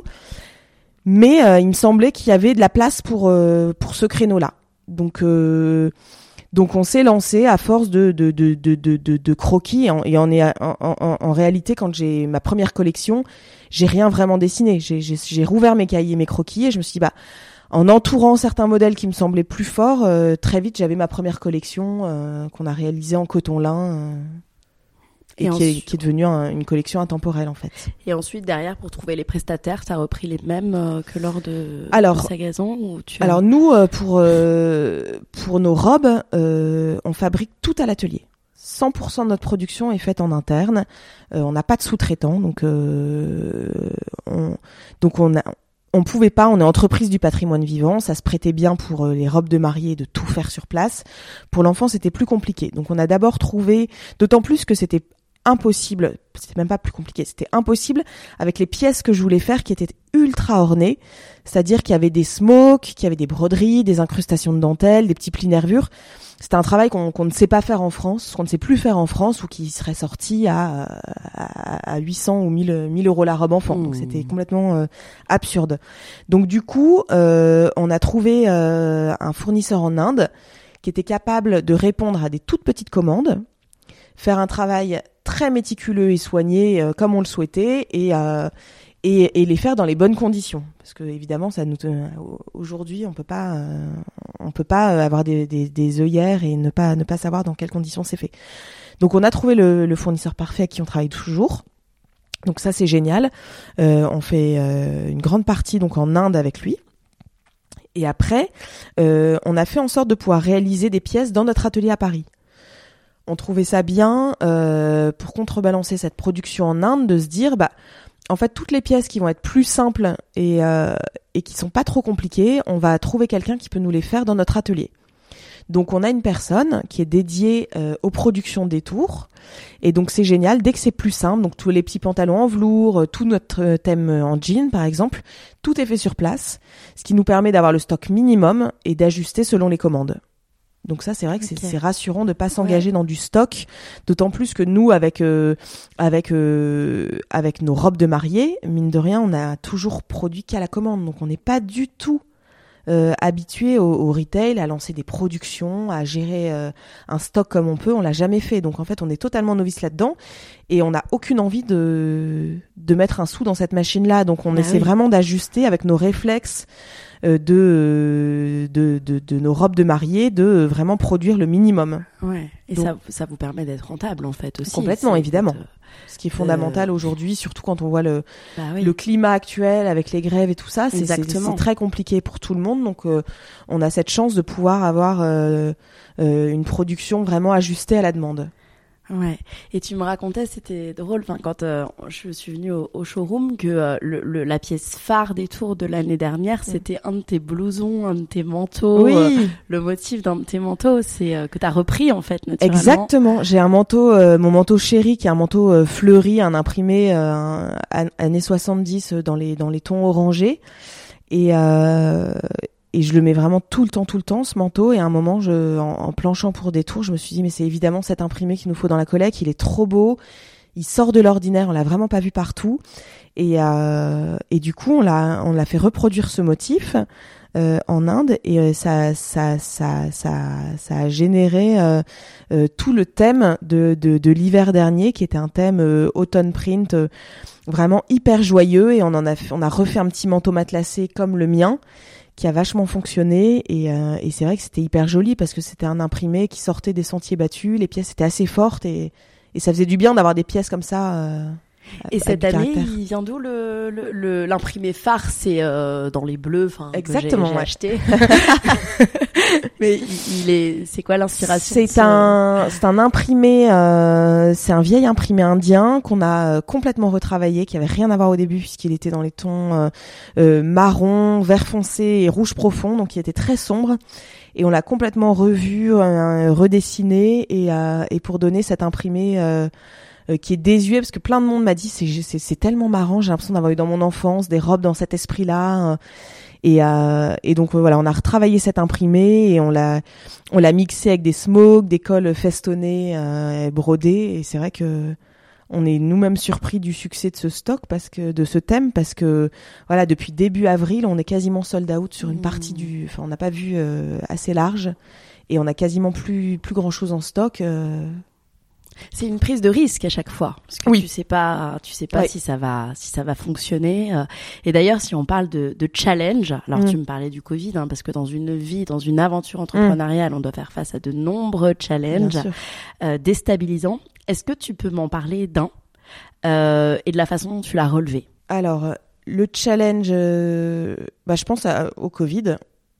Mais euh, il me semblait qu'il y avait de la place pour euh, pour ce créneau-là. Donc euh, Donc on s'est lancé à force de de de de de, de, de croquis et on, et on est en, en, en réalité quand j'ai ma première collection, j'ai rien vraiment dessiné. J'ai j'ai, j'ai rouvert mes cahiers, mes croquis et je me suis dit bah en entourant certains modèles qui me semblaient plus forts, euh, très vite j'avais ma première collection euh, qu'on a réalisée en coton lin euh, et, et qui, ensuite... est, qui est devenue un, une collection intemporelle en fait. Et ensuite derrière pour trouver les prestataires, t'as repris les mêmes euh, que lors de, alors, de Sagazan ou tu Alors as... nous euh, pour euh, pour nos robes, euh, on fabrique tout à l'atelier. cent pour cent de notre production est faite en interne. Euh, on n'a pas de sous-traitants, donc euh, on donc on a on pouvait pas, on est entreprise du patrimoine vivant, ça se prêtait bien pour les robes de mariée de tout faire sur place. Pour l'enfant, c'était plus compliqué. Donc on a d'abord trouvé, d'autant plus que c'était impossible, c'était même pas plus compliqué, c'était impossible avec les pièces que je voulais faire qui étaient ultra orné, c'est-à-dire qu'il y avait des smokes, qu'il y avait des broderies, des incrustations de dentelle, des petits plis nervures. C'était un travail qu'on, qu'on ne sait pas faire en France, qu'on ne sait plus faire en France, ou qui serait sorti à, à, à huit cents ou mille, mille euros la robe enfant. Mmh. Donc c'était complètement euh, absurde. Donc du coup, euh, on a trouvé euh, un fournisseur en Inde qui était capable de répondre à des toutes petites commandes, faire un travail très méticuleux et soigné euh, comme on le souhaitait, et euh, Et, et les faire dans les bonnes conditions, parce que évidemment, ça nous euh, aujourd'hui, on peut pas, euh, on peut pas avoir des, des, des œillères et ne pas ne pas savoir dans quelles conditions c'est fait. Donc, on a trouvé le, le fournisseur parfait avec qui on travaille toujours. Donc ça, c'est génial. Euh, on fait euh, une grande partie donc en Inde avec lui. Et après, euh, on a fait en sorte de pouvoir réaliser des pièces dans notre atelier à Paris. On trouvait ça bien euh, pour contrebalancer cette production en Inde, de se dire, bah en fait, toutes les pièces qui vont être plus simples et, euh, et qui sont pas trop compliquées, on va trouver quelqu'un qui peut nous les faire dans notre atelier. Donc, on a une personne qui est dédiée euh, aux productions des tours. Et donc, c'est génial. Dès que c'est plus simple, donc tous les petits pantalons en velours, euh, tout notre thème en jean, par exemple, tout est fait sur place, ce qui nous permet d'avoir le stock minimum et d'ajuster selon les commandes. Donc ça, c'est vrai que okay. c'est, c'est rassurant de pas s'engager ouais. dans du stock, d'autant plus que nous, avec euh, avec euh, avec nos robes de mariée, mine de rien, on a toujours produit qu'à la commande, donc on n'est pas du tout euh, habitué au, au retail, à lancer des productions, à gérer euh, un stock comme on peut. On l'a jamais fait, donc en fait, on est totalement novice là-dedans et on n'a aucune envie de de mettre un sou dans cette machine-là. Donc on ah essaie oui. vraiment d'ajuster avec nos réflexes. De, de, de, de nos robes de mariée, de vraiment produire le minimum. Ouais. Et donc, ça, ça vous permet d'être rentable en fait aussi. Complètement, c'est évidemment. Euh, Ce qui est fondamental euh... aujourd'hui, surtout quand on voit le, bah oui. le climat actuel avec les grèves et tout ça, c'est, c'est, c'est très compliqué pour tout le monde. Donc euh, on a cette chance de pouvoir avoir euh, euh, une production vraiment ajustée à la demande. Ouais. Et tu me racontais, c'était drôle, enfin quand euh, je suis venue au, au showroom, que euh, le, le, la pièce phare des tours de l'année dernière, mmh. c'était un de tes blousons, un de tes manteaux. Oui. Euh, le motif d'un de tes manteaux, c'est euh, que t'as repris en fait naturellement. Exactement. J'ai un manteau, euh, mon manteau chéri, qui est un manteau euh, fleuri, un imprimé euh, années soixante-dix euh, dans les dans les tons orangés, et euh, Et je le mets vraiment tout le temps, tout le temps, ce manteau. Et à un moment, je, en, en planchant pour des tours, je me suis dit, mais c'est évidemment cet imprimé qu'il nous faut dans la collecte. Il est trop beau. Il sort de l'ordinaire. On l'a vraiment pas vu partout. Et, euh, et du coup, on l'a, on l'a fait reproduire ce motif euh, en Inde. Et euh, ça, ça, ça, ça, ça a généré euh, euh, tout le thème de, de, de l'hiver dernier, qui était un thème euh, automne print, euh, vraiment hyper joyeux. Et on en a, fait, on a refait un petit manteau matelassé comme le mien, qui a vachement fonctionné, et, euh, et c'est vrai que c'était hyper joli parce que c'était un imprimé qui sortait des sentiers battus, les pièces étaient assez fortes, et, et ça faisait du bien d'avoir des pièces comme ça. Euh, et cette année, il vient d'où le, le, le, l'imprimé phare? C'est euh, dans les bleus, enfin, exactement, que j'ai, ouais. j'ai acheté. Mais il, il est, c'est quoi l'inspiration? C'est ce... un, c'est un imprimé, euh, c'est un vieil imprimé indien qu'on a complètement retravaillé, qui avait rien à voir au début puisqu'il était dans les tons euh, euh, marron, vert foncé et rouge profond, donc il était très sombre. Et on l'a complètement revu, euh, redessiné, et, euh, et pour donner cet imprimé euh, euh, qui est désuet, parce que plein de monde m'a dit c'est, c'est, c'est tellement marrant, j'ai l'impression d'avoir eu dans mon enfance des robes dans cet esprit-là. Euh, Et, euh, et donc voilà, on a retravaillé cet imprimé et on l'a, on l'a mixé avec des smokes, des cols festonnés, euh, brodés. Et c'est vrai que on est nous-mêmes surpris du succès de ce stock, parce que de ce thème, parce que voilà, depuis début avril, on est quasiment sold out sur une mmh. partie du. Enfin, on n'a pas vu euh, assez large, et on a quasiment plus plus grand chose en stock. Euh, C'est une prise de risque à chaque fois, parce que oui. tu sais pas, tu sais pas ouais. si ça va, si ça va fonctionner. Et d'ailleurs, si on parle de, de challenge, alors mmh. tu me parlais du Covid, hein, parce que dans une vie, dans une aventure entrepreneuriale, mmh. on doit faire face à de nombreux challenges euh, déstabilisants. Est-ce que tu peux m'en parler d'un euh, et de la façon dont tu l'as relevé? Alors, le challenge, euh, bah, je pense à, au Covid.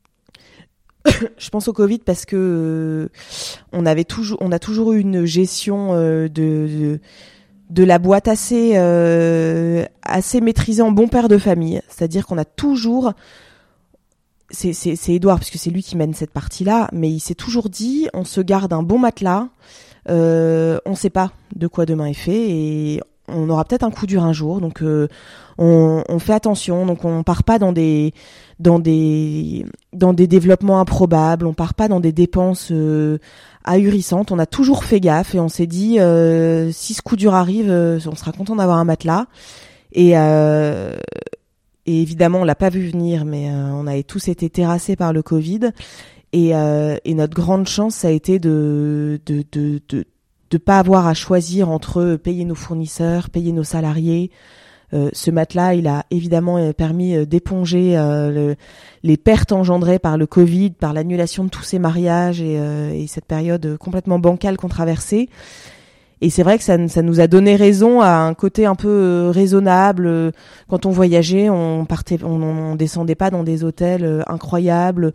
Je pense au Covid parce que euh, on avait toujours, on a toujours eu une gestion euh, de, de de la boîte assez euh, assez maîtrisée en bon père de famille. C'est-à-dire qu'on a toujours, c'est c'est c'est Édouard parce que c'est lui qui mène cette partie-là, mais il s'est toujours dit, on se garde un bon matelas, euh, on sait pas de quoi demain est fait, et on aura peut-être un coup dur un jour, donc euh, on, on fait attention, donc on part pas dans des dans des dans des développements improbables, on part pas dans des dépenses euh, ahurissantes. On a toujours fait gaffe et on s'est dit euh, si ce coup dur arrive, euh, on sera content d'avoir un matelas. Et, euh, et évidemment, on l'a pas vu venir, mais euh, on avait tous été terrassés par le Covid. Et, euh, et notre grande chance, ça a été de de de de de pas avoir à choisir entre payer nos fournisseurs, payer nos salariés. Euh, ce matelas, il a évidemment permis d'éponger euh, le, les pertes engendrées par le Covid, par l'annulation de tous ces mariages et, euh, et cette période complètement bancale qu'on traversait. Et c'est vrai que ça, ça nous a donné raison à un côté un peu euh, raisonnable. Quand on voyageait, on partait, on, on descendait pas dans des hôtels euh, incroyables.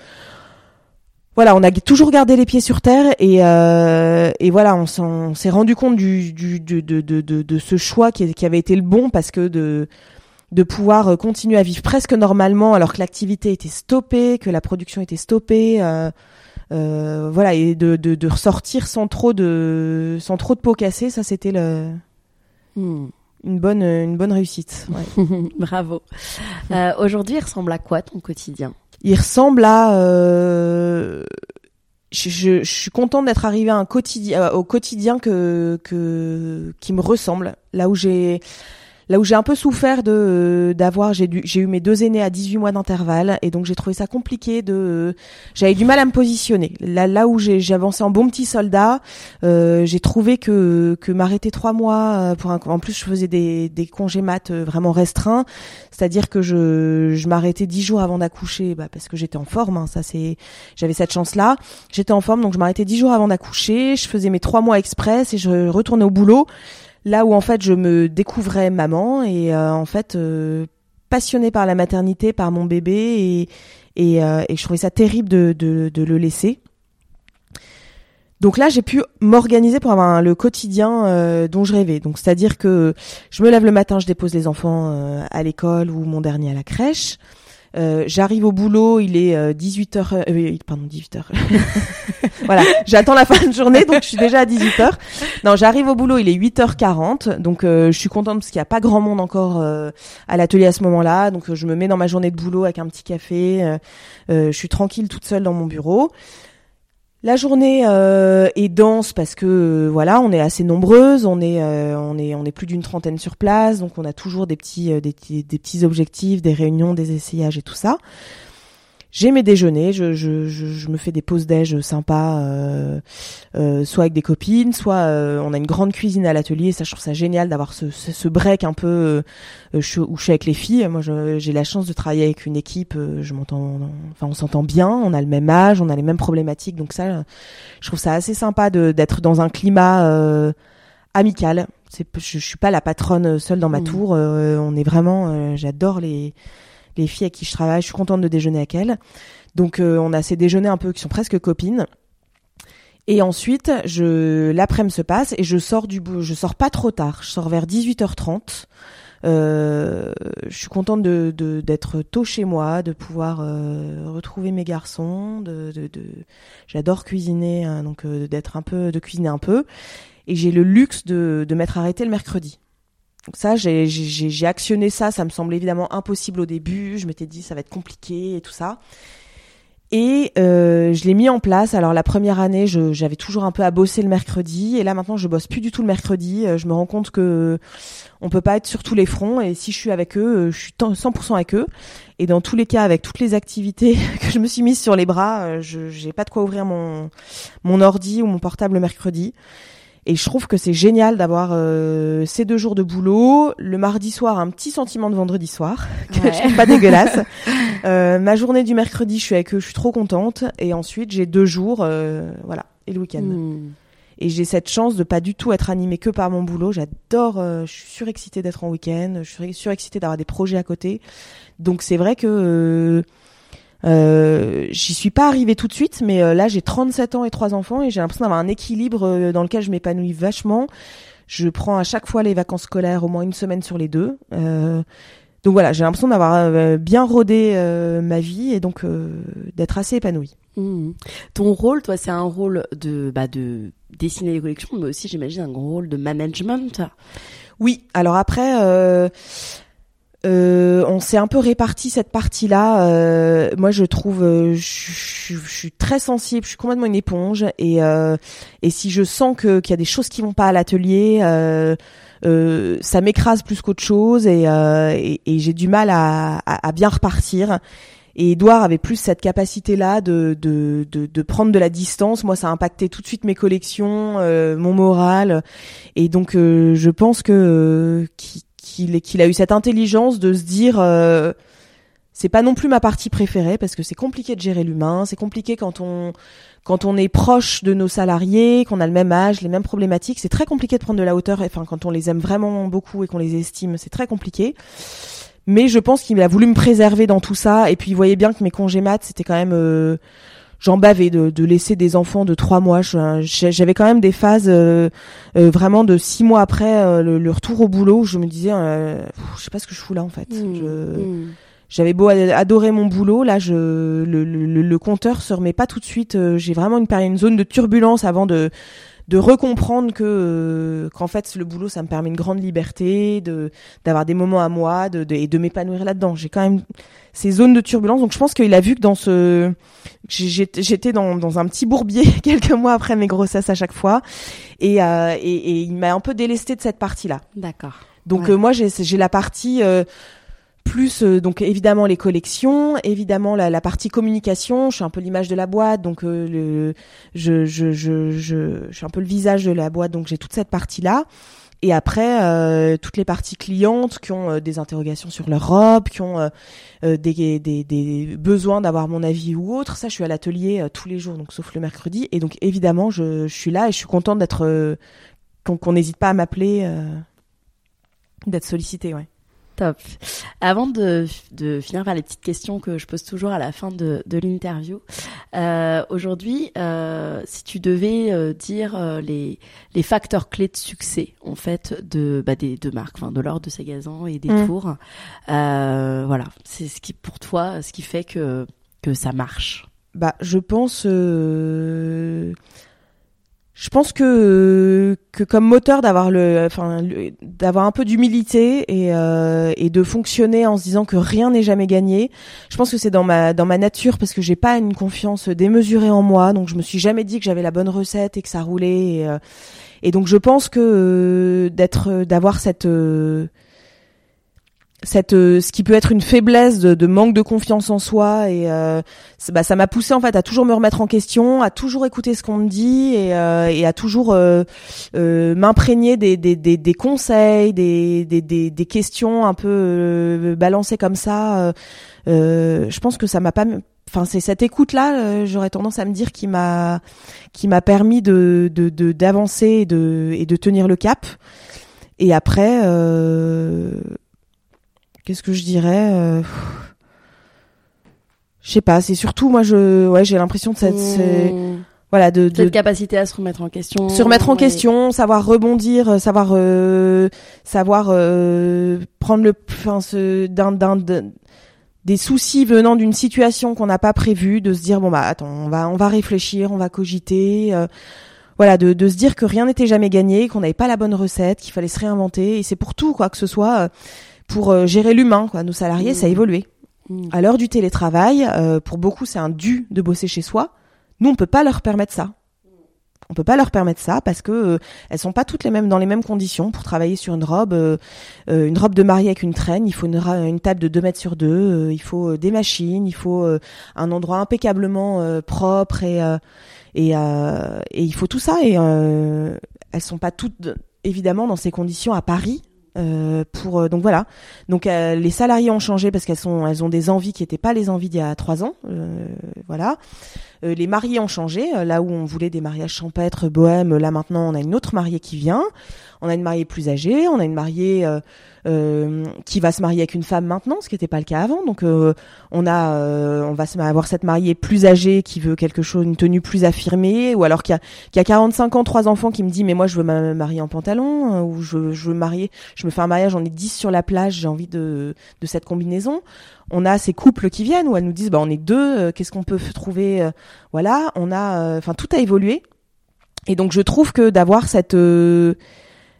Voilà, on a toujours gardé les pieds sur terre et, euh, et voilà, on, on s'est rendu compte du, du, de, de, de, de ce choix qui, qui avait été le bon, parce que de, de pouvoir continuer à vivre presque normalement alors que l'activité était stoppée, que la production était stoppée, euh, euh, voilà, et de, de, de ressortir sans trop de, sans trop de pots cassés, ça c'était le, hmm. une bonne, une bonne réussite. Ouais. Bravo. Euh, aujourd'hui, il ressemble à quoi ton quotidien ? Il ressemble à... Euh, je, je, je suis contente d'être arrivée à un quotidien, euh, au quotidien que, que, qui me ressemble. Là où j'ai... Là où j'ai un peu souffert de euh, d'avoir, j'ai dû, j'ai eu mes deux aînés à dix-huit mois d'intervalle, et donc j'ai trouvé ça compliqué de, euh, j'avais du mal à me positionner. Là, là où j'ai, j'ai avancé en bon petit soldat, euh, j'ai trouvé que que m'arrêter trois mois euh, pour un, en plus je faisais des des congés mat euh, vraiment restreints, c'est-à-dire que je je m'arrêtais dix jours avant d'accoucher, bah parce que j'étais en forme, hein, ça c'est, j'avais cette chance-là, j'étais en forme, donc je m'arrêtais dix jours avant d'accoucher, je faisais mes trois mois express et je retournais au boulot. Là où en fait je me découvrais maman et euh, en fait euh, passionnée par la maternité, par mon bébé, et et, euh, et je trouvais ça terrible de, de de le laisser. Donc là j'ai pu m'organiser pour avoir un, le quotidien euh, dont je rêvais. Donc c'est-à-dire que je me lève le matin, je dépose les enfants euh, à l'école ou mon dernier à la crèche. Euh, j'arrive au boulot, il est euh, dix-huit heures, euh, pardon, dix-huit heures. Voilà, j'attends la fin de journée, donc je suis déjà à dix-huit heures. Non, j'arrive au boulot, il est huit heures quarante, donc euh, je suis contente parce qu'il n'y a pas grand monde encore euh, à l'atelier à ce moment-là, donc euh, je me mets dans ma journée de boulot avec un petit café, euh, euh, je suis tranquille toute seule dans mon bureau. La journée euh, est dense parce que euh, voilà, on est assez nombreuses, on est euh, on est on est plus d'une trentaine sur place, donc on a toujours des petits euh, des petits des petits objectifs, des réunions, des essayages et tout ça. J'ai mes déjeuners, je je je, je me fais des pauses déj sympas, euh, euh, soit avec des copines, soit euh, on a une grande cuisine à l'atelier. Ça, je trouve ça génial d'avoir ce ce, ce break un peu euh, je, où je suis avec les filles. Moi, je, j'ai la chance de travailler avec une équipe. Euh, je m'entends, enfin, on s'entend bien. On a le même âge, on a les mêmes problématiques. Donc ça, je trouve ça assez sympa de d'être dans un climat euh, amical. C'est, je, je suis pas la patronne seule dans ma mmh. tour. Euh, on est vraiment, euh, j'adore les les filles avec qui je travaille, je suis contente de déjeuner avec elles. Donc euh, on a ces déjeuners un peu qui sont presque copines. Et ensuite, je l'après-midi se passe et je sors du je sors pas trop tard, je sors vers dix-huit heures trente. Euh, je suis contente de, de d'être tôt chez moi, de pouvoir euh, retrouver mes garçons, de, de, de... j'adore cuisiner, hein, donc euh, d'être un peu de cuisiner un peu, et j'ai le luxe de de m'être arrêtée le mercredi. Donc ça, j'ai, j'ai, j'ai actionné ça, ça me semblait évidemment impossible au début, je m'étais dit ça va être compliqué et tout ça. Et euh, je l'ai mis en place. Alors la première année, je, j'avais toujours un peu à bosser le mercredi, et là maintenant je bosse plus du tout le mercredi. Je me rends compte que on peut pas être sur tous les fronts, et si je suis avec eux, je suis cent pour cent avec eux. Et dans tous les cas, avec toutes les activités que je me suis mise sur les bras, je j'ai pas de quoi ouvrir mon mon ordi ou mon portable le mercredi. Et je trouve que c'est génial d'avoir euh, ces deux jours de boulot. Le mardi soir, un petit sentiment de vendredi soir, que ouais. je trouve pas dégueulasse. Euh, ma journée du mercredi, je suis avec eux, je suis trop contente. Et ensuite, j'ai deux jours, euh, voilà, et le week-end. Mmh. Et j'ai cette chance de pas du tout être animée que par mon boulot. J'adore, euh, je suis surexcitée d'être en week-end, je suis surexcitée d'avoir des projets à côté. Donc c'est vrai que... Euh, Euh, j'y suis pas arrivée tout de suite, mais euh, là j'ai trente-sept ans et trois enfants, et j'ai l'impression d'avoir un équilibre euh, dans lequel je m'épanouis vachement. Je prends à chaque fois les vacances scolaires au moins une semaine sur les deux. Euh, donc voilà, j'ai l'impression d'avoir euh, bien rodé euh, ma vie, et donc euh, d'être assez épanouie. Mmh. Ton rôle, toi, c'est un rôle de bah de dessiner les collections, mais aussi j'imagine un gros rôle de management. Oui, alors après, euh, euh, on s'est un peu réparti cette partie-là. Euh, moi, je trouve, euh, je, je, je suis très sensible, je suis complètement une éponge, et euh, et si je sens que qu'il y a des choses qui vont pas à l'atelier, euh, euh, ça m'écrase plus qu'autre chose, et euh, et, et j'ai du mal à, à, à bien repartir. Et Édouard avait plus cette capacité-là de, de, de, de prendre de la distance. Moi, ça a impacté tout de suite mes collections, euh, mon moral. Et donc, euh, je pense que euh, qu'il, qu'il a eu cette intelligence de se dire, euh, c'est pas non plus ma partie préférée, parce que c'est compliqué de gérer l'humain. C'est compliqué quand on quand on est proche de nos salariés, qu'on a le même âge, les mêmes problématiques. C'est très compliqué de prendre de la hauteur. Enfin, quand on les aime vraiment beaucoup et qu'on les estime, c'est très compliqué. Mais je pense qu'il a voulu me préserver dans tout ça. Et puis, il voyait bien que mes congés mat, c'était quand même... Euh, j'en bavais de, de laisser des enfants de trois mois. Je, j'avais quand même des phases euh, euh, vraiment de six mois après euh, le, le retour au boulot où je me disais, euh, je sais pas ce que je fous là, en fait. Mmh, je, mmh. J'avais beau adorer mon boulot, là, je, le, le, le compteur se remet pas tout de suite. Euh, j'ai vraiment une, une zone de turbulence avant de... de recomprendre que euh, qu'en fait le boulot ça me permet une grande liberté, de d'avoir des moments à moi, de, de et de m'épanouir là-dedans. J'ai quand même ces zones de turbulence, donc je pense qu'il a vu que dans ce j'étais j'étais dans dans un petit bourbier quelques mois après mes grossesses à chaque fois, et euh, et, et il m'a un peu délesté de cette partie-là. D'accord. Donc ouais. euh, moi j'ai j'ai la partie euh, plus euh, donc évidemment les collections, évidemment la, la partie communication. Je suis un peu l'image de la boîte, donc euh, le, je, je je je je suis un peu le visage de la boîte, donc j'ai toute cette partie là. Et après euh, toutes les parties clientes qui ont euh, des interrogations sur leur robe, qui ont euh, euh, des, des des besoins d'avoir mon avis ou autre. Ça, je suis à l'atelier euh, tous les jours, donc sauf le mercredi. Et donc évidemment je, je suis là et je suis contente d'être euh, qu'on qu'on n'hésite pas à m'appeler, euh, d'être sollicitée, ouais. Top. Avant de, de finir par les petites questions que je pose toujours à la fin de, de l'interview, euh, aujourd'hui, euh, si tu devais euh, dire euh, les, les facteurs clés de succès en fait de bah, des deux marques, enfin de l'Or, de Sagazan et des mmh. Tours, euh, voilà, c'est ce qui pour toi, ce qui fait que que ça marche. Bah, je pense. Euh... Je pense que que comme moteur d'avoir le, enfin, le, d'avoir un peu d'humilité et euh, et de fonctionner en se disant que rien n'est jamais gagné. Je pense que c'est dans ma dans ma nature parce que j'ai pas une confiance démesurée en moi, donc je me suis jamais dit que j'avais la bonne recette et que ça roulait. Et, euh, et donc je pense que euh, d'être, d'avoir cette euh, cette euh, ce qui peut être une faiblesse de, de manque de confiance en soi, et euh, bah ça m'a poussé en fait à toujours me remettre en question, à toujours écouter ce qu'on me dit, et euh, et à toujours euh, euh, m'imprégner des des des des conseils, des des des des questions un peu euh, balancées comme ça. Euh, euh, je pense que ça m'a pas enfin c'est cette écoute là, euh, j'aurais tendance à me dire qui m'a qui m'a permis de de de d'avancer et de et de tenir le cap. Et après euh qu'est-ce que je dirais euh... Je sais pas, c'est surtout moi je ouais, j'ai l'impression de cette mmh. c'est... voilà de, de cette capacité à se remettre en question. Se remettre en ouais. question, savoir rebondir, savoir euh, savoir euh, prendre le enfin ce d'un d'un de, des soucis venant d'une situation qu'on n'a pas prévue, de se dire bon bah attends, on va on va réfléchir, on va cogiter, euh, voilà, de de se dire que rien n'était jamais gagné, qu'on n'avait pas la bonne recette, qu'il fallait se réinventer, et c'est pour tout quoi que ce soit. Euh, pour euh, gérer l'humain, quoi. Nos salariés, mmh. ça a évolué. Mmh. À l'heure du télétravail, euh, pour beaucoup, c'est un dû de bosser chez soi. Nous, on peut pas leur permettre ça. On peut pas leur permettre ça parce que euh, elles sont pas toutes les mêmes dans les mêmes conditions pour travailler sur une robe, euh, euh, une robe de mariée avec une traîne. Il faut une, une table de deux mètres sur deux. Euh, il faut euh, des machines. Il faut euh, un endroit impeccablement euh, propre et euh, et euh, et il faut tout ça. Et euh, elles sont pas toutes évidemment dans ces conditions à Paris. Euh, pour euh, donc voilà donc euh, les salariés ont changé parce qu'elles sont elles ont des envies qui étaient pas les envies d'il y a trois ans, euh, voilà euh, les mariés ont changé, euh, là où on voulait des mariages champêtres bohèmes, là maintenant on a une autre mariée qui vient, on a une mariée plus âgée, on a une mariée euh, euh, qui va se marier avec une femme maintenant, ce qui n'était pas le cas avant, donc euh, on a euh, on va avoir cette mariée plus âgée qui veut quelque chose, une tenue plus affirmée, ou alors qui a qui a quarante-cinq ans, trois enfants, qui me dit mais moi je veux me marier en pantalon, euh, ou je je veux marier je me fais un mariage, j'en ai dix sur la plage, j'ai envie de de cette combinaison. On a ces couples qui viennent où elles nous disent bah on est deux, euh, qu'est-ce qu'on peut trouver, euh, voilà, on a enfin euh, tout a évolué. Et donc je trouve que d'avoir cette euh,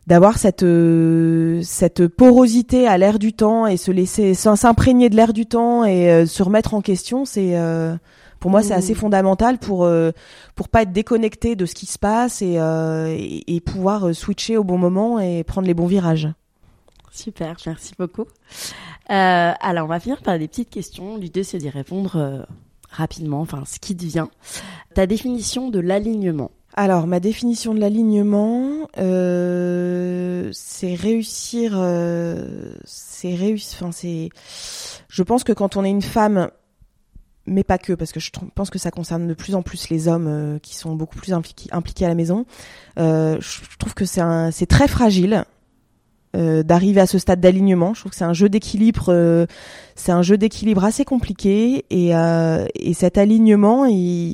d'avoir cette euh, cette porosité à l'air du temps et se laisser s'imprégner de l'air du temps et euh, se remettre en question, c'est euh, pour moi, c'est assez fondamental pour euh, pour pas être déconnecté de ce qui se passe et euh, et, et pouvoir euh, switcher au bon moment et prendre les bons virages. Super, merci beaucoup. Euh, alors, on va finir par des petites questions. L'idée, c'est d'y répondre euh, rapidement, enfin, ce qui te vient. Ta définition de l'alignement. Alors, ma définition de l'alignement, euh, c'est réussir, euh, c'est réussir, enfin, c'est, je pense que quand on est une femme, mais pas que, parce que je pense que ça concerne de plus en plus les hommes euh, qui sont beaucoup plus impliqués, impliqués à la maison. Euh, je trouve que c'est un, c'est très fragile euh, d'arriver à ce stade d'alignement. Je trouve que c'est un jeu d'équilibre, euh, c'est un jeu d'équilibre assez compliqué, et, euh, et cet alignement, il,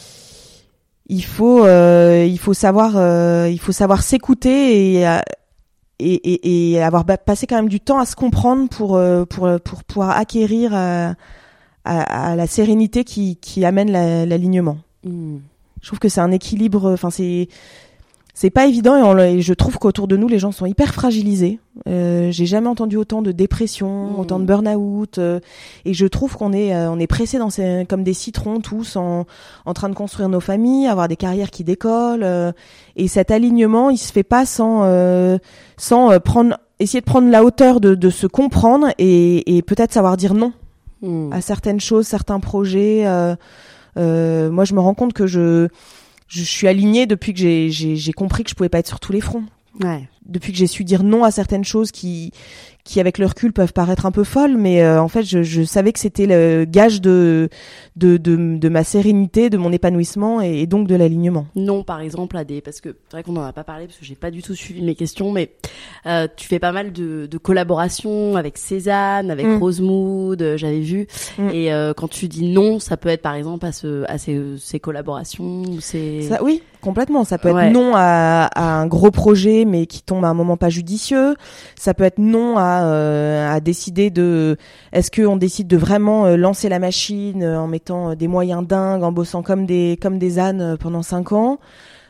il faut, euh, il faut savoir, euh, il faut savoir s'écouter et, et, et, et avoir passé quand même du temps à se comprendre pour, pour, pour pouvoir acquérir euh, À, à la sérénité qui, qui amène la, l'alignement. Mmh. Je trouve que c'est un équilibre, enfin c'est c'est pas évident et, on, et je trouve qu'autour de nous les gens sont hyper fragilisés. Euh, j'ai jamais entendu autant de dépression, mmh. autant de burn-out euh, et je trouve qu'on est euh, on est pressés dans ces, comme des citrons tous en en train de construire nos familles, avoir des carrières qui décollent euh, et cet alignement il se fait pas sans euh, sans euh, prendre essayer de prendre la hauteur de de se comprendre et et peut-être savoir dire non. Mmh. à certaines choses, certains projets. Euh, euh, moi, je me rends compte que je, je suis alignée depuis que j'ai, j'ai, j'ai compris que je pouvais pas être sur tous les fronts. Ouais. Depuis que j'ai su dire non à certaines choses qui, qui avec le recul peuvent paraître un peu folles, mais euh, en fait, je, je savais que c'était le gage de, de, de, de ma sérénité, de mon épanouissement et, et donc de l'alignement. Non, par exemple, à des, parce que c'est vrai qu'on n'en a pas parlé parce que j'ai pas du tout suivi mes questions, mais euh, tu fais pas mal de, de collaborations avec Cézanne, avec mmh. Rosemood, euh, j'avais vu. Mmh. Et euh, quand tu dis non, ça peut être par exemple à, ce, à ces, ces collaborations, ces... Ça, oui, complètement. Ça peut être ouais. non à, à un gros projet, mais qui tombe à un moment pas judicieux. Ça peut être non à Euh, à décider de est-ce que on décide de vraiment euh, lancer la machine euh, en mettant euh, des moyens dingues, en bossant comme des comme des ânes euh, pendant cinq ans.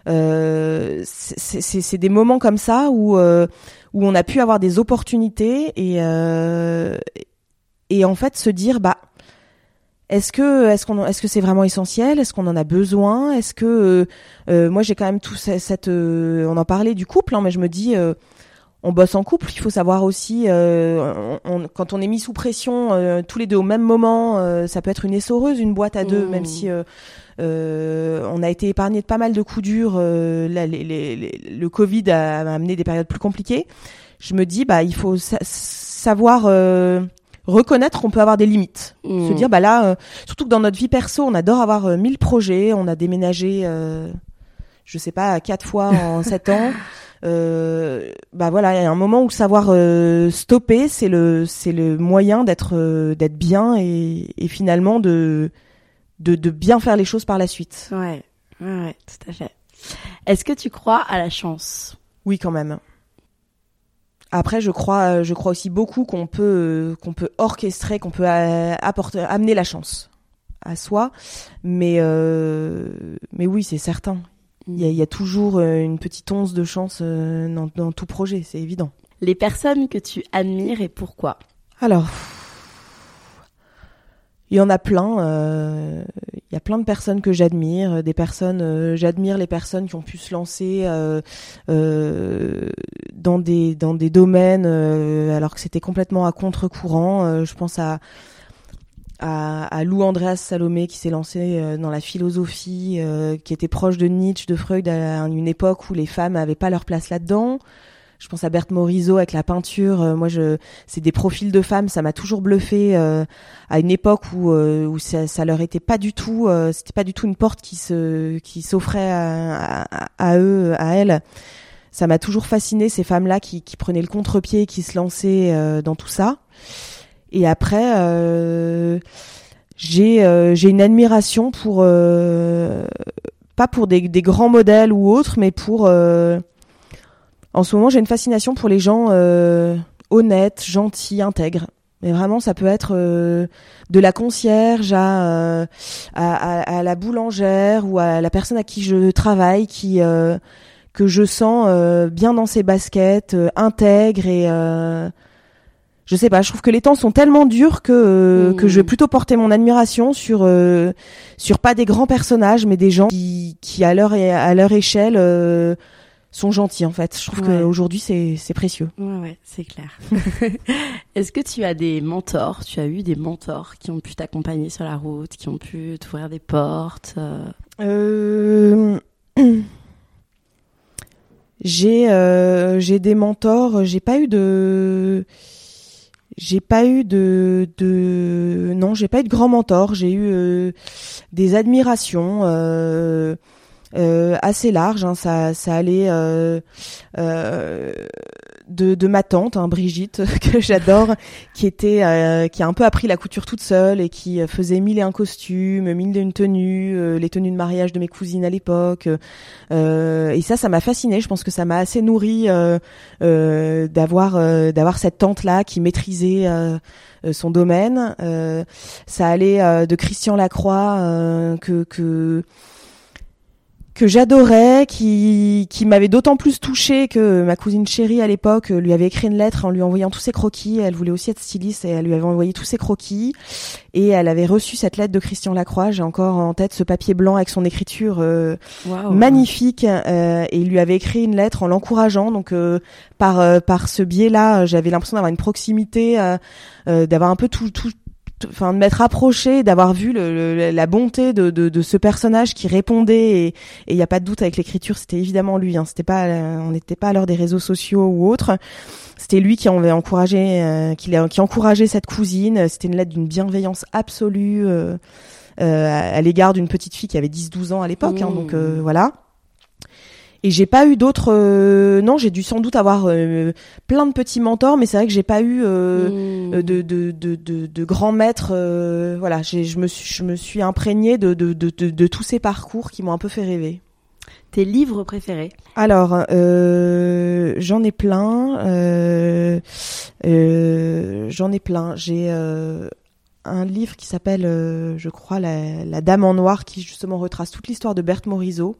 Euh, c'est, c'est, c'est des moments comme ça où euh, où on a pu avoir des opportunités et euh, et en fait se dire bah est-ce que est-ce qu'on est-ce que c'est vraiment essentiel, est-ce qu'on en a besoin, est-ce que euh, euh, moi j'ai quand même tout cette euh, on en parlait du couple hein, mais je me dis euh, on bosse en couple, il faut savoir aussi, euh, on, on, quand on est mis sous pression euh, tous les deux au même moment, euh, ça peut être une essoreuse, une boîte à deux, mmh. même si euh, euh, on a été épargné de pas mal de coups durs. Euh, là, les, les, les, le Covid a, a amené des périodes plus compliquées. Je me dis, bah, il faut sa- savoir euh, reconnaître qu'on peut avoir des limites. Mmh. Se dire, bah là, euh, surtout que dans notre vie perso, on adore avoir euh, mille projets, on a déménagé, euh, je sais pas, quatre fois en sept ans. Euh, bah voilà, il y a un moment où savoir euh, stopper, c'est le c'est le moyen d'être euh, d'être bien et, et finalement de, de de bien faire les choses par la suite. Ouais, ouais, ouais, tout à fait. Est-ce que tu crois à la chance ? Oui, quand même. Après, je crois je crois aussi beaucoup qu'on peut qu'on peut orchestrer, qu'on peut apporter amener la chance à soi, mais euh, mais oui, c'est certain. Il y, a, il y a toujours une petite once de chance dans, dans tout projet, c'est évident. Les personnes que tu admires et pourquoi ? Alors, il y en a plein. Euh, il y a plein de personnes que j'admire. Des personnes, euh, j'admire les personnes qui ont pu se lancer euh, euh, dans des dans des domaines euh, alors que c'était complètement à contre-courant. Euh, je pense à à, à Lou Andreas Salomé qui s'est lancé euh, dans la philosophie, euh, qui était proche de Nietzsche, de Freud à une époque où les femmes avaient pas leur place là-dedans. Je pense à Berthe Morisot avec la peinture. Euh, moi, je, c'est des profils de femmes, ça m'a toujours bluffé euh, à une époque où euh, où ça, ça leur était pas du tout, euh, c'était pas du tout une porte qui se qui s'offrait à, à, à eux, à elles. Ça m'a toujours fasciné ces femmes-là qui qui prenaient le contre-pied, qui se lançaient euh, dans tout ça. Et après, euh, j'ai euh, j'ai une admiration pour euh, pas pour des des grands modèles ou autres, mais pour euh, en ce moment j'ai une fascination pour les gens euh, honnêtes, gentils, intègres. Mais vraiment, ça peut être euh, de la concierge à, euh, à, à à la boulangère ou à la personne à qui je travaille, qui euh, que je sens euh, bien dans ses baskets, euh, intègre et euh, je sais pas, je trouve que les temps sont tellement durs que euh, mmh. que je vais plutôt porter mon admiration sur euh, sur pas des grands personnages mais des gens qui qui à leur à leur échelle euh, sont gentils en fait. Je trouve ouais. qu'aujourd'hui c'est c'est précieux. Ouais ouais, c'est clair. Est-ce que tu as des mentors, tu as eu des mentors qui ont pu t'accompagner sur la route, qui ont pu t'ouvrir des portes euh... Euh... J'ai euh, j'ai des mentors, j'ai pas eu de j'ai pas eu de de non, j'ai pas eu de grands mentors, j'ai eu euh, des admirations euh, euh, assez larges, hein, ça ça allait euh, euh, de de ma tante, hein, Brigitte, que j'adore, qui était euh, qui a un peu appris la couture toute seule et qui faisait mille et un costumes, mille et une tenues, euh, les tenues de mariage de mes cousines à l'époque. Euh, et ça, ça m'a fascinée. Je pense que ça m'a assez nourrie euh, euh, d'avoir euh, d'avoir cette tante là qui maîtrisait euh, son domaine. Euh, ça allait euh, de Christian Lacroix euh, que que que j'adorais, qui qui m'avait d'autant plus touchée que ma cousine chérie à l'époque lui avait écrit une lettre en lui envoyant tous ses croquis. Elle voulait aussi être styliste et elle lui avait envoyé tous ses croquis et elle avait reçu cette lettre de Christian Lacroix. J'ai encore en tête ce papier blanc avec son écriture euh, wow, magnifique euh, et il lui avait écrit une lettre en l'encourageant. Donc euh, par euh, par ce biais-là, j'avais l'impression d'avoir une proximité, euh, euh, d'avoir un peu tout tout enfin de m'être approchée, d'avoir vu le, le, la bonté de, de, de ce personnage qui répondait et il y a pas de doute avec l'écriture, c'était évidemment lui, hein, c'était pas, on n'était pas à l'heure des réseaux sociaux ou autres, c'était lui qui avait encouragé, euh, qui, qui encourageait cette cousine, c'était une lettre d'une bienveillance absolue euh, euh, à l'égard d'une petite fille qui avait dix douze ans à l'époque, mmh. hein, donc euh, voilà. Et j'ai pas eu d'autres euh, non, j'ai dû sans doute avoir euh, plein de petits mentors, mais c'est vrai que j'ai pas eu euh, mmh. de, de de de de grands maîtres euh, voilà, j'ai je me suis je me suis imprégnée de de de de, de tous ces parcours qui m'ont un peu fait rêver. Tes livres préférés? Alors, euh, j'en ai plein euh, euh, j'en ai plein. J'ai euh, un livre qui s'appelle euh, je crois la la Dame en noir qui justement retrace toute l'histoire de Berthe Morisot.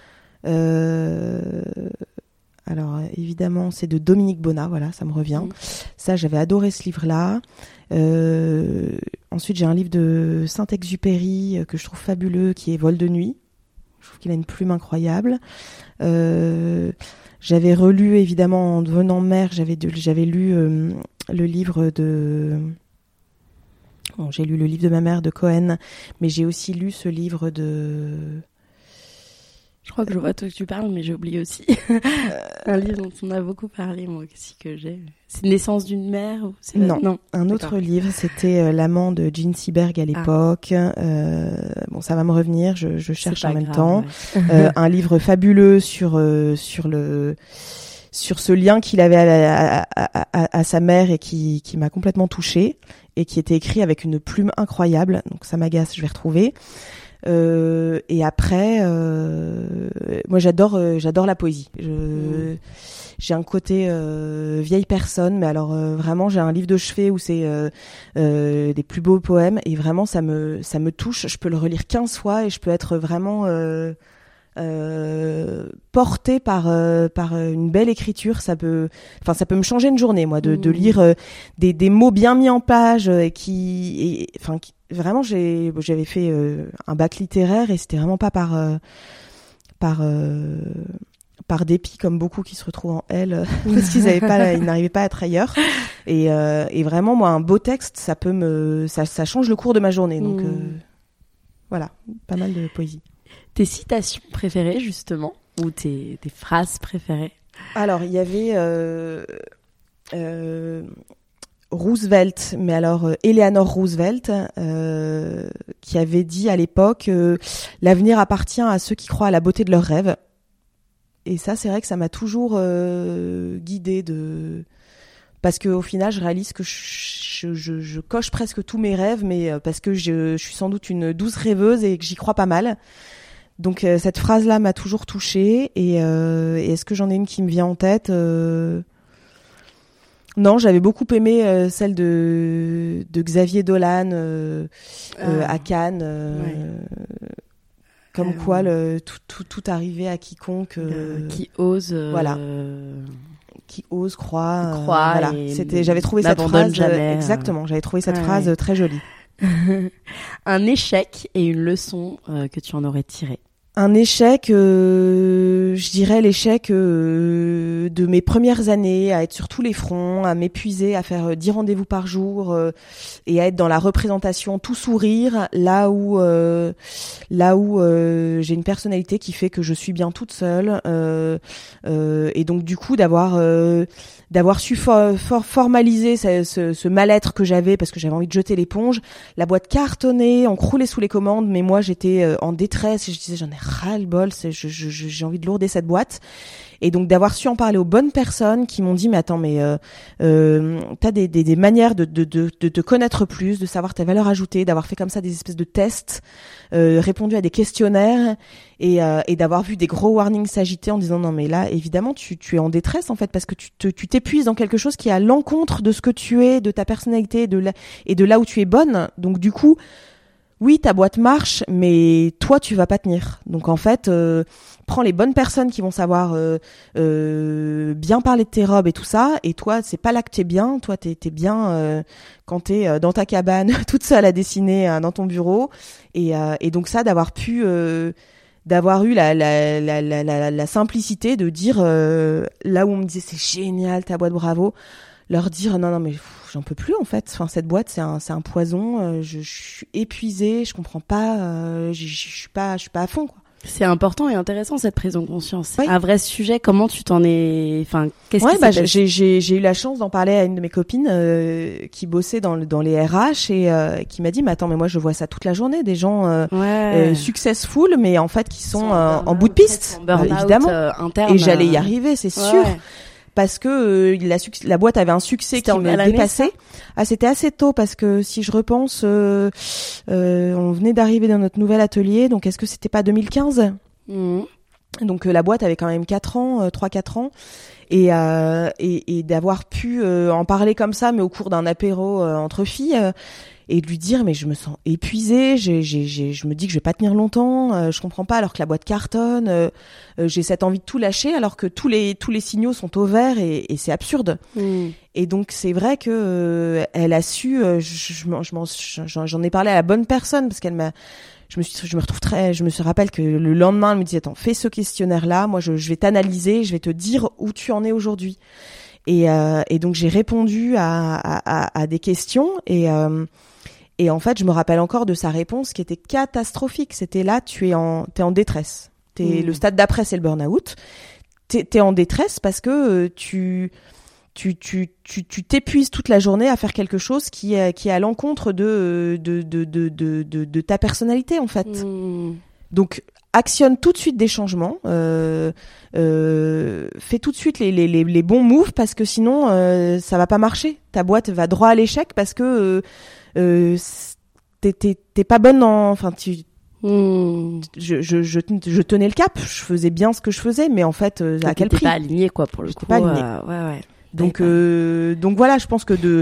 Euh, alors évidemment c'est de Dominique Bonnat, voilà, ça me revient. Mmh. Ça, j'avais adoré ce livre-là. Euh, ensuite j'ai un livre de Saint-Exupéry que je trouve fabuleux, qui est Vol de nuit. Je trouve qu'il a une plume incroyable. Euh, j'avais relu évidemment en devenant mère, j'avais de, j'avais lu euh, le livre de bon, j'ai lu le livre de ma mère de Cohen, mais j'ai aussi lu ce livre de Je crois que je vois de quoi tu parles, mais j'ai oublié aussi. Un livre dont on a beaucoup parlé, moi aussi, que j'ai. C'est Naissance d'une mère ou c'est non, non, un autre D'accord. livre, c'était euh, L'amant de Jean Seberg à l'époque. Ah. Euh, bon, ça va me revenir, je, je cherche en même grave, temps. Ouais. euh, un livre fabuleux sur euh, sur le sur ce lien qu'il avait à, à, à, à, à sa mère et qui qui m'a complètement touchée et qui était écrit avec une plume incroyable. Donc ça m'agace, je vais retrouver. Euh, et après, euh, moi j'adore, euh, j'adore la poésie. Je, mmh. J'ai un côté euh, vieille personne, mais alors euh, vraiment j'ai un livre de chevet où c'est euh, euh, des plus beaux poèmes et vraiment ça me ça me touche. Je peux le relire quinze fois et je peux être vraiment euh, euh, portée par euh, par une belle écriture. Ça peut, enfin ça peut me changer une journée, moi, de, mmh. de lire euh, des des mots bien mis en page et qui, enfin vraiment j'ai j'avais fait euh, un bac littéraire et c'était vraiment pas par euh, par euh, par dépit comme beaucoup qui se retrouvent en L parce qu'ils avaient pas ils n'arrivaient pas à être ailleurs et euh, et vraiment moi un beau texte ça peut me ça ça change le cours de ma journée donc mmh. euh, voilà, pas mal de poésie. Tes citations préférées justement ou tes tes phrases préférées? Alors il y avait euh, euh, Roosevelt, mais alors euh, Eleanor Roosevelt, euh, qui avait dit à l'époque euh, « L'avenir appartient à ceux qui croient à la beauté de leurs rêves ». Et ça, c'est vrai que ça m'a toujours euh, guidée de... Parce qu'au final, je réalise que je, je, je coche presque tous mes rêves, mais parce que je, je suis sans doute une douce rêveuse et que j'y crois pas mal. Donc euh, cette phrase-là m'a toujours touchée. Et, euh, et est-ce que j'en ai une qui me vient en tête euh... Non, j'avais beaucoup aimé euh, celle de, de Xavier Dolan euh, ah. euh, à Cannes. Euh, ouais. Comme euh, quoi, le, tout, tout, tout arrivait à quiconque euh, euh, qui ose, euh, voilà, qui ose croire. croire euh, voilà. C'était, j'avais trouvé cette phrase jamais, exactement. J'avais trouvé cette ouais, phrase ouais. très jolie. Un échec et une leçon euh, que tu en aurais tiré. Un échec, euh, je dirais l'échec euh, de mes premières années, à être sur tous les fronts, à m'épuiser, à faire dix rendez-vous par jour euh, et à être dans la représentation, tout sourire, là où euh, là où euh, j'ai une personnalité qui fait que je suis bien toute seule euh, euh, et donc du coup d'avoir euh, d'avoir su for- for- formaliser ce, ce, ce mal-être que j'avais parce que j'avais envie de jeter l'éponge, la boîte cartonnée, on croulait sous les commandes, mais moi j'étais euh, en détresse et je disais j'en ai ras-le-bol, c'est, je, je, j'ai envie de lourder cette boîte. Et donc d'avoir su en parler aux bonnes personnes qui m'ont dit mais attends mais euh, euh, t'as des, des, des manières de, de, de, de te connaître plus, de savoir ta valeur ajoutée, d'avoir fait comme ça des espèces de tests, euh, répondu à des questionnaires et, euh, et d'avoir vu des gros warnings s'agiter en disant non mais là évidemment tu, tu es en détresse en fait parce que tu, te, tu t'épuises dans quelque chose qui est à l'encontre de ce que tu es, de ta personnalité de la, et de là où tu es bonne. Donc du coup oui, ta boîte marche, mais toi, tu vas pas tenir. Donc en fait, euh, prends les bonnes personnes qui vont savoir euh, euh, bien parler de tes robes et tout ça. Et toi, c'est pas là que t'es bien. Toi, t'es, t'es bien euh, quand t'es euh, dans ta cabane, toute seule à dessiner euh, dans ton bureau. Et, euh, et donc ça, d'avoir pu, euh, d'avoir eu la, la, la, la, la, la simplicité de dire euh, là où on me disait c'est génial ta boîte, bravo. Leur dire non non mais pff, j'en peux plus en fait, enfin cette boîte c'est un c'est un poison, euh, je, je suis épuisée, je comprends pas, euh, je, je suis pas je suis pas à fond quoi. C'est important et intéressant cette prise de conscience. Oui. Un vrai sujet. Comment tu t'en es, enfin qu'est-ce ouais, qui bah, s'est passé ? j'ai j'ai j'ai eu la chance d'en parler à une de mes copines euh, qui bossait dans le, dans les R H et euh, qui m'a dit mais attends mais moi je vois ça toute la journée, des gens euh, ouais. euh, successful mais en fait qui sont, sont euh, en bout de piste euh, évidemment euh, interne, et j'allais y arriver c'est ouais. sûr. Parce que euh, la, la boîte avait un succès c'était qui me dépassait. Ah, c'était assez tôt parce que si je repense, euh, euh, on venait d'arriver dans notre nouvel atelier, donc est-ce que c'était pas deux mille quinze ? Mmh. Donc euh, la boîte avait quand même quatre ans, euh, trois quatre ans, et, euh, et, et d'avoir pu euh, en parler comme ça, mais au cours d'un apéro euh, entre filles. Euh, et de lui dire mais je me sens épuisée, j'ai, j'ai, j'ai, je me dis que je vais pas tenir longtemps, euh, je comprends pas alors que la boîte cartonne, euh, euh, j'ai cette envie de tout lâcher alors que tous les tous les signaux sont au vert et, et c'est absurde. Mmh. Et donc c'est vrai que euh, elle a su, euh, je, je, je, m'en, j'en, j'en ai parlé à la bonne personne parce qu'elle m'a, je me suis, je me retrouve très, je me suis rappelle que le lendemain elle me disait attends fais ce questionnaire là, moi je, je vais t'analyser, je vais te dire où tu en es aujourd'hui. Et, euh, et donc j'ai répondu à, à, à, à des questions et euh, Et en fait, je me rappelle encore de sa réponse qui était catastrophique. C'était là, tu es en, t'es en détresse. T'es, mmh. Le stade d'après, c'est le burn-out. T'es, t'es en détresse parce que euh, tu, tu, tu, tu, tu t'épuises toute la journée à faire quelque chose qui est, qui est à l'encontre de, de, de, de, de, de, de ta personnalité, en fait. Mmh. Donc, actionne tout de suite des changements, euh, euh, fais tout de suite les, les, les, les bons moves parce que sinon, euh, ça va pas marcher. Ta boîte va droit à l'échec parce que euh, Euh, t'es, t'es, t'es pas bonne en, enfin tu, mmh. je, je, je, je tenais le cap, je faisais bien ce que je faisais, mais en fait, euh, à quel prix ? T'étais pas alignée quoi pour le J'étais coup. pas alignée. Euh, ouais ouais. Donc euh, donc voilà, je pense que de,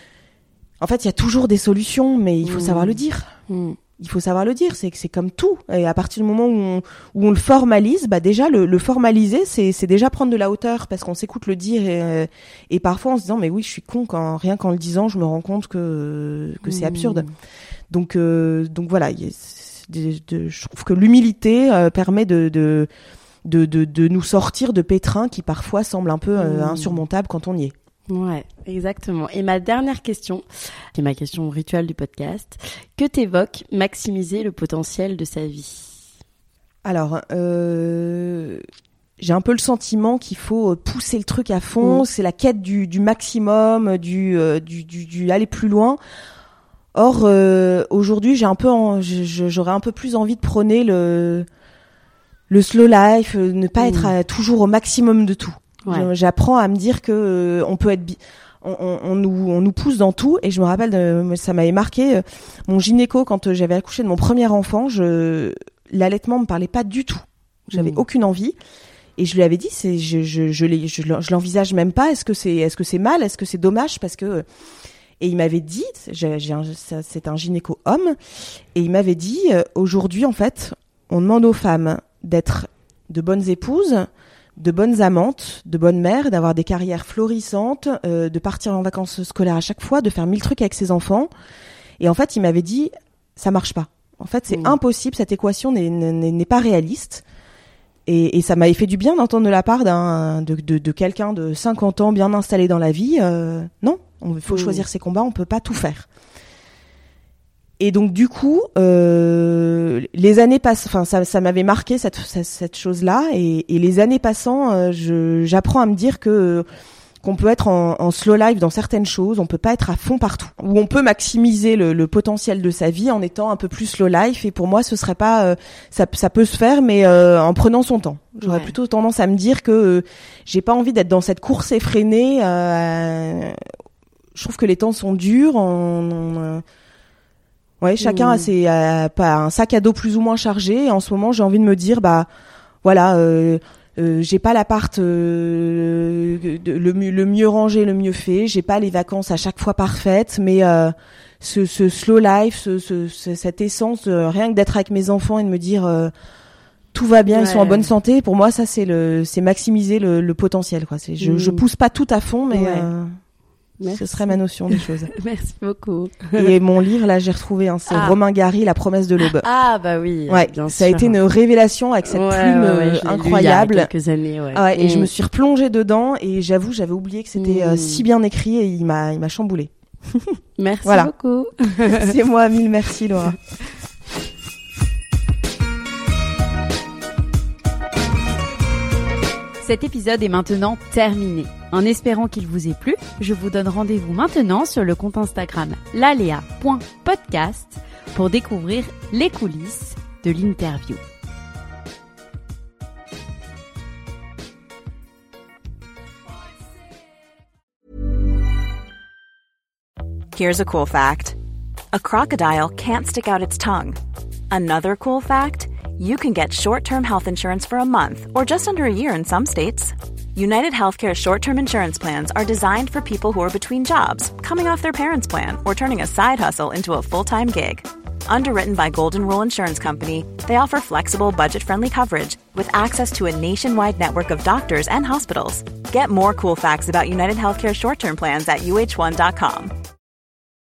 en fait, il y a toujours des solutions, mais il faut mmh. savoir le dire. Mmh. Il faut savoir le dire, c'est que c'est comme tout. Et à partir du moment où on, où on le formalise, bah déjà le, le formaliser, c'est, c'est déjà prendre de la hauteur parce qu'on s'écoute le dire et, et parfois en se disant mais oui je suis con quand rien qu'en le disant je me rends compte que que c'est absurde. Mmh. Donc euh, donc voilà, y a, de, de, je trouve que l'humilité euh, permet de, de de de de nous sortir de pétrins qui parfois semblent un peu euh, mmh. insurmontables quand on y est. Ouais, exactement. Et ma dernière question, qui est ma question rituelle du podcast, que t'évoque maximiser le potentiel de sa vie ? Alors, euh, j'ai un peu le sentiment qu'il faut pousser le truc à fond. Mmh. C'est la quête du, du maximum, du, euh, du, du, du aller plus loin. Or, euh, aujourd'hui, j'ai un peu, en, je, j'aurais un peu plus envie de prôner le, le slow life, ne pas mmh. être à, toujours au maximum de tout. Ouais. J'apprends à me dire que euh, on peut être, bi- on, on, on nous, on nous pousse dans tout. Et je me rappelle, de, ça m'avait marqué. Euh, mon gynéco, quand euh, j'avais accouché de mon premier enfant, je, l'allaitement me parlait pas du tout. J'avais mmh. aucune envie. Et je lui avais dit, c'est, je, je, je, je, je l'envisage même pas. Est-ce que c'est, est-ce que c'est mal ? Est-ce que c'est dommage ? Parce que, et il m'avait dit, j'ai, j'ai un, c'est un gynéco homme, et il m'avait dit, euh, aujourd'hui en fait, on demande aux femmes d'être de bonnes épouses, de bonnes amantes, de bonnes mères, d'avoir des carrières florissantes, euh, de partir en vacances scolaires à chaque fois, de faire mille trucs avec ses enfants. Et en fait, il m'avait dit, ça marche pas. En fait, c'est mmh. impossible, cette équation n'est, n'est, n'est pas réaliste. Et, et ça m'avait fait du bien d'entendre de la part d'un, de, de, de quelqu'un de cinquante ans bien installé dans la vie. Euh, non, il faut mmh. choisir ses combats, on peut pas tout faire. Et donc du coup, euh, les années passent, enfin ça, ça m'avait marqué cette, cette, cette chose-là, et, et les années passant, euh, je, j'apprends à me dire que qu'on peut être en, en slow life dans certaines choses, on peut pas être à fond partout, ou on peut maximiser le, le potentiel de sa vie en étant un peu plus slow life. Et pour moi, ce serait pas, euh, ça, ça peut se faire, mais euh, en prenant son temps. J'aurais ouais. plutôt tendance à me dire que euh, j'ai pas envie d'être dans cette course effrénée. Euh, je trouve que les temps sont durs. On, on, Ouais, chacun mmh. a ses a, pas un sac à dos plus ou moins chargé. Et en ce moment, j'ai envie de me dire, bah voilà, euh, euh, j'ai pas l'appart euh, le, le mieux rangé, le mieux fait. J'ai pas les vacances à chaque fois parfaites, mais euh, ce, ce slow life, ce, ce, ce, cette essence, euh, rien que d'être avec mes enfants et de me dire euh, tout va bien, ouais. ils sont en bonne santé. Pour moi, ça c'est le, c'est maximiser le, le potentiel, quoi. C'est, je, mmh. je pousse pas tout à fond, mais. Ouais. Euh, Merci. Ce serait ma notion des choses. Merci beaucoup. Et mon livre, là, j'ai retrouvé, hein, c'est ah. Romain Gary, La promesse de l'aube. Ah, bah oui. Ouais, bien ça sûr. a été une révélation avec cette ouais, plume ouais, ouais, incroyable. Il y a quelques années, ouais. ouais mmh. Et je me suis replongée dedans, et j'avoue, j'avais oublié que c'était mmh. euh, si bien écrit, et il m'a, il m'a chamboulé. Merci voilà. beaucoup. C'est moi, mille merci, Laura. Cet épisode est maintenant terminé. En espérant qu'il vous ait plu, je vous donne rendez-vous maintenant sur le compte Instagram lalea point podcast pour découvrir les coulisses de l'interview. Here's a cool fact. A crocodile can't stick out its tongue. Another cool fact, you can get short-term health insurance for a month or just under a year in some states. United Healthcare short-term insurance plans are designed for people who are between jobs, coming off their parents' plan, or turning a side hustle into a full-time gig. Underwritten by Golden Rule Insurance Company, they offer flexible, budget-friendly coverage with access to a nationwide network of doctors and hospitals. Get more cool facts about United Healthcare short-term plans at U H one dot com.